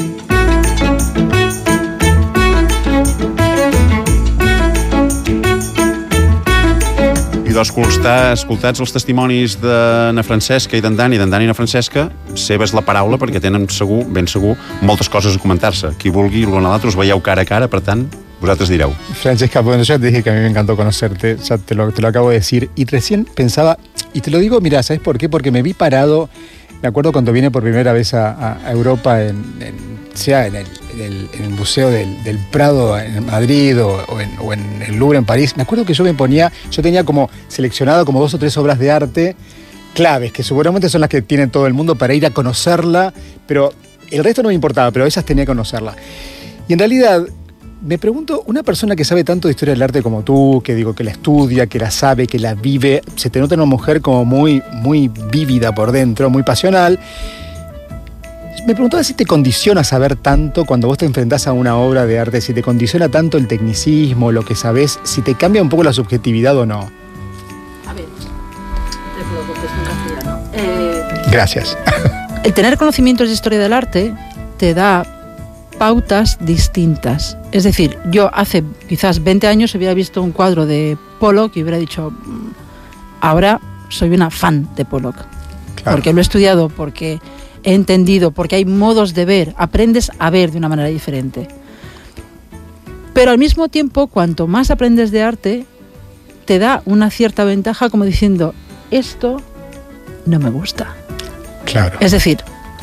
I escoltats els testimonis de na Francesca i d'en Dani i na Francesca, seva és la paraula perquè tenen segur, ben segur, moltes coses a comentar-se. Qui vulgui, l'un a l'altre, us veieu cara a cara, per tant, vosaltres direu. Francesca, bueno, ya te dije que a mí me encantó conocerte, ya te lo acabo de decir, y recién pensaba, y te lo digo, mira, ¿sabes por qué? Porque me vi parado, me acuerdo cuando vine por primera vez a Europa, sea en el Museo del Prado en Madrid o en el Louvre en París, me acuerdo que yo tenía como seleccionado como 2 o 3 obras de arte claves, que seguramente son las que tiene todo el mundo para ir a conocerla, pero el resto no me importaba, pero esas tenía que conocerla. Y en realidad, me pregunto, una persona que sabe tanto de historia del arte como tú, que digo que la estudia, que la sabe, que la vive, se te nota una mujer como muy, muy vívida por dentro, muy pasional. Me preguntaba si te condiciona saber tanto cuando vos te enfrentás a una obra de arte, si te condiciona tanto el tecnicismo, lo que sabés, si te cambia un poco la subjetividad o no. A ver, te puedo contestar en castellano. Gracias. El tener conocimientos de historia del arte te da pautas distintas. Es decir, yo hace quizás 20 años hubiera visto un cuadro de Pollock y hubiera dicho, ahora soy una fan de Pollock. Claro. Porque lo he estudiado, porque he entendido, porque hay modos de ver, aprendes a ver de una manera diferente. Pero al mismo tiempo, cuanto más aprendes de arte, te da una cierta ventaja como diciendo, esto no me gusta. Claro. Es decir,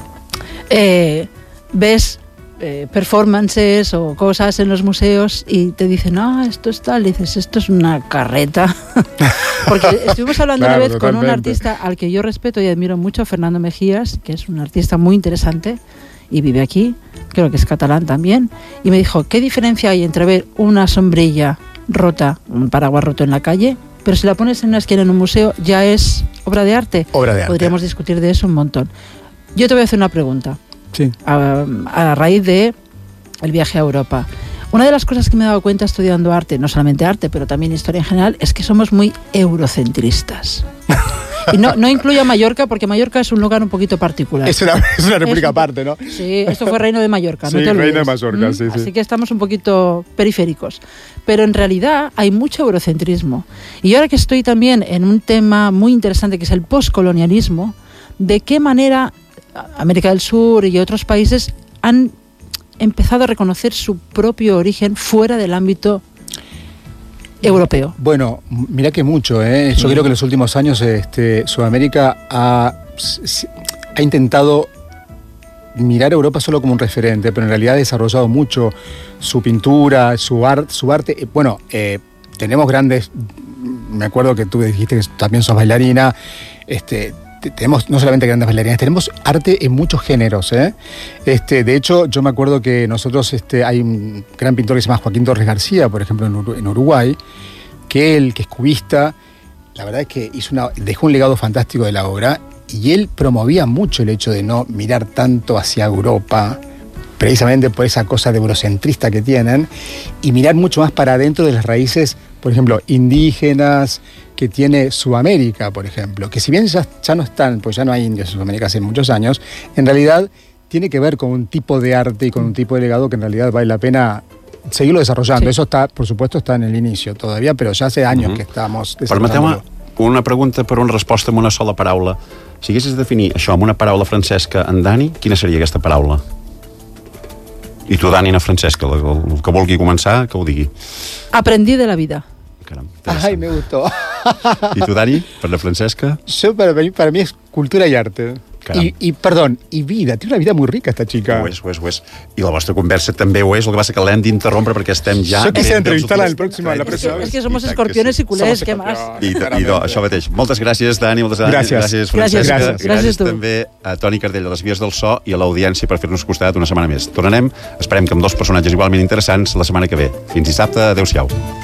ves performances o cosas en los museos y te dicen, esto es tal, y dices, esto es una carreta. Porque estuvimos hablando una vez con un artista al que yo respeto y admiro mucho, Fernando Mejías, que es un artista muy interesante y vive aquí, creo que es catalán también, y me dijo, ¿qué diferencia hay entre ver una sombrilla rota, un paraguas roto en la calle, pero si la pones en una esquina en un museo ya es obra de arte? Obra de arte. Podríamos discutir de eso un montón. Yo te voy a hacer una pregunta. Sí. A raíz de el viaje a Europa. Una de las cosas que me he dado cuenta estudiando arte, no solamente arte, pero también historia en general, es que somos muy eurocentristas. Y no incluyo a Mallorca, porque Mallorca es un lugar un poquito particular. Es una república aparte, ¿no? Sí, esto fue Reino de Mallorca, sí, no te olvides. Reino de Mallorca, sí. Así que estamos un poquito periféricos. Pero en realidad hay mucho eurocentrismo. Y ahora que estoy también en un tema muy interesante, que es el postcolonialismo, ¿de qué manera América del Sur y otros países han empezado a reconocer su propio origen fuera del ámbito europeo? Bueno, mira que mucho, ¿eh? Yo creo que en los últimos años Sudamérica ha intentado mirar a Europa solo como un referente, pero en realidad ha desarrollado mucho su pintura, su arte. Bueno, tenemos grandes... Me acuerdo que tú dijiste que también sos bailarina. Tenemos no solamente grandes bailarinas, tenemos arte en muchos géneros, ¿eh? De hecho, yo me acuerdo que nosotros, hay un gran pintor que se llama Joaquín Torres García, por ejemplo, en Uruguay, que es cubista, la verdad es que dejó un legado fantástico de la obra, y él promovía mucho el hecho de no mirar tanto hacia Europa, precisamente por esa cosa de eurocentrista que tienen, y mirar mucho más para adentro de las raíces, por ejemplo, indígenas, que tiene Sudamérica, por ejemplo, que si bien ya no están, pues ya no hay indios en Sudamérica hace muchos años, en realidad tiene que ver con un tipo de arte y con un tipo de legado que en realidad vale la pena seguirlo desarrollando. Sí. Eso está, por supuesto, está en el inicio todavía, però ja hace anys que estamos desarrollando. Permeteu-me una pregunta per una resposta amb una sola paraula. Si haguessis de definir això amb una paraula, Francesca, en Dani, quina seria aquesta paraula? I tu, Dani, na Francesca, el que vulgui començar, que ho digui. Aprendí de la vida. Caram, ay, me gustó. ¿Y tú, Dani, para la Francesca? Yo, para mí es cultura y arte. I vida. Tiene una vida muy rica, esta chica. Ho és. I la vostra conversa també ho és, el que passa que l'hem d'interrompre perquè estem ja... Yo quisiera entrevistar-la la próxima vez. Es que somos escorpiones y culés, què més? I això mateix. Moltes gràcies, Dani, moltes gràcies, Francesca. Gràcies també a Toni Cardell, a les Vies del So, i a l'audiència per fer-nos costat una setmana més. Tornarem, esperem que amb dos personatges igualment interessants, la setmana que ve. Fins dissabte, adeu-siau.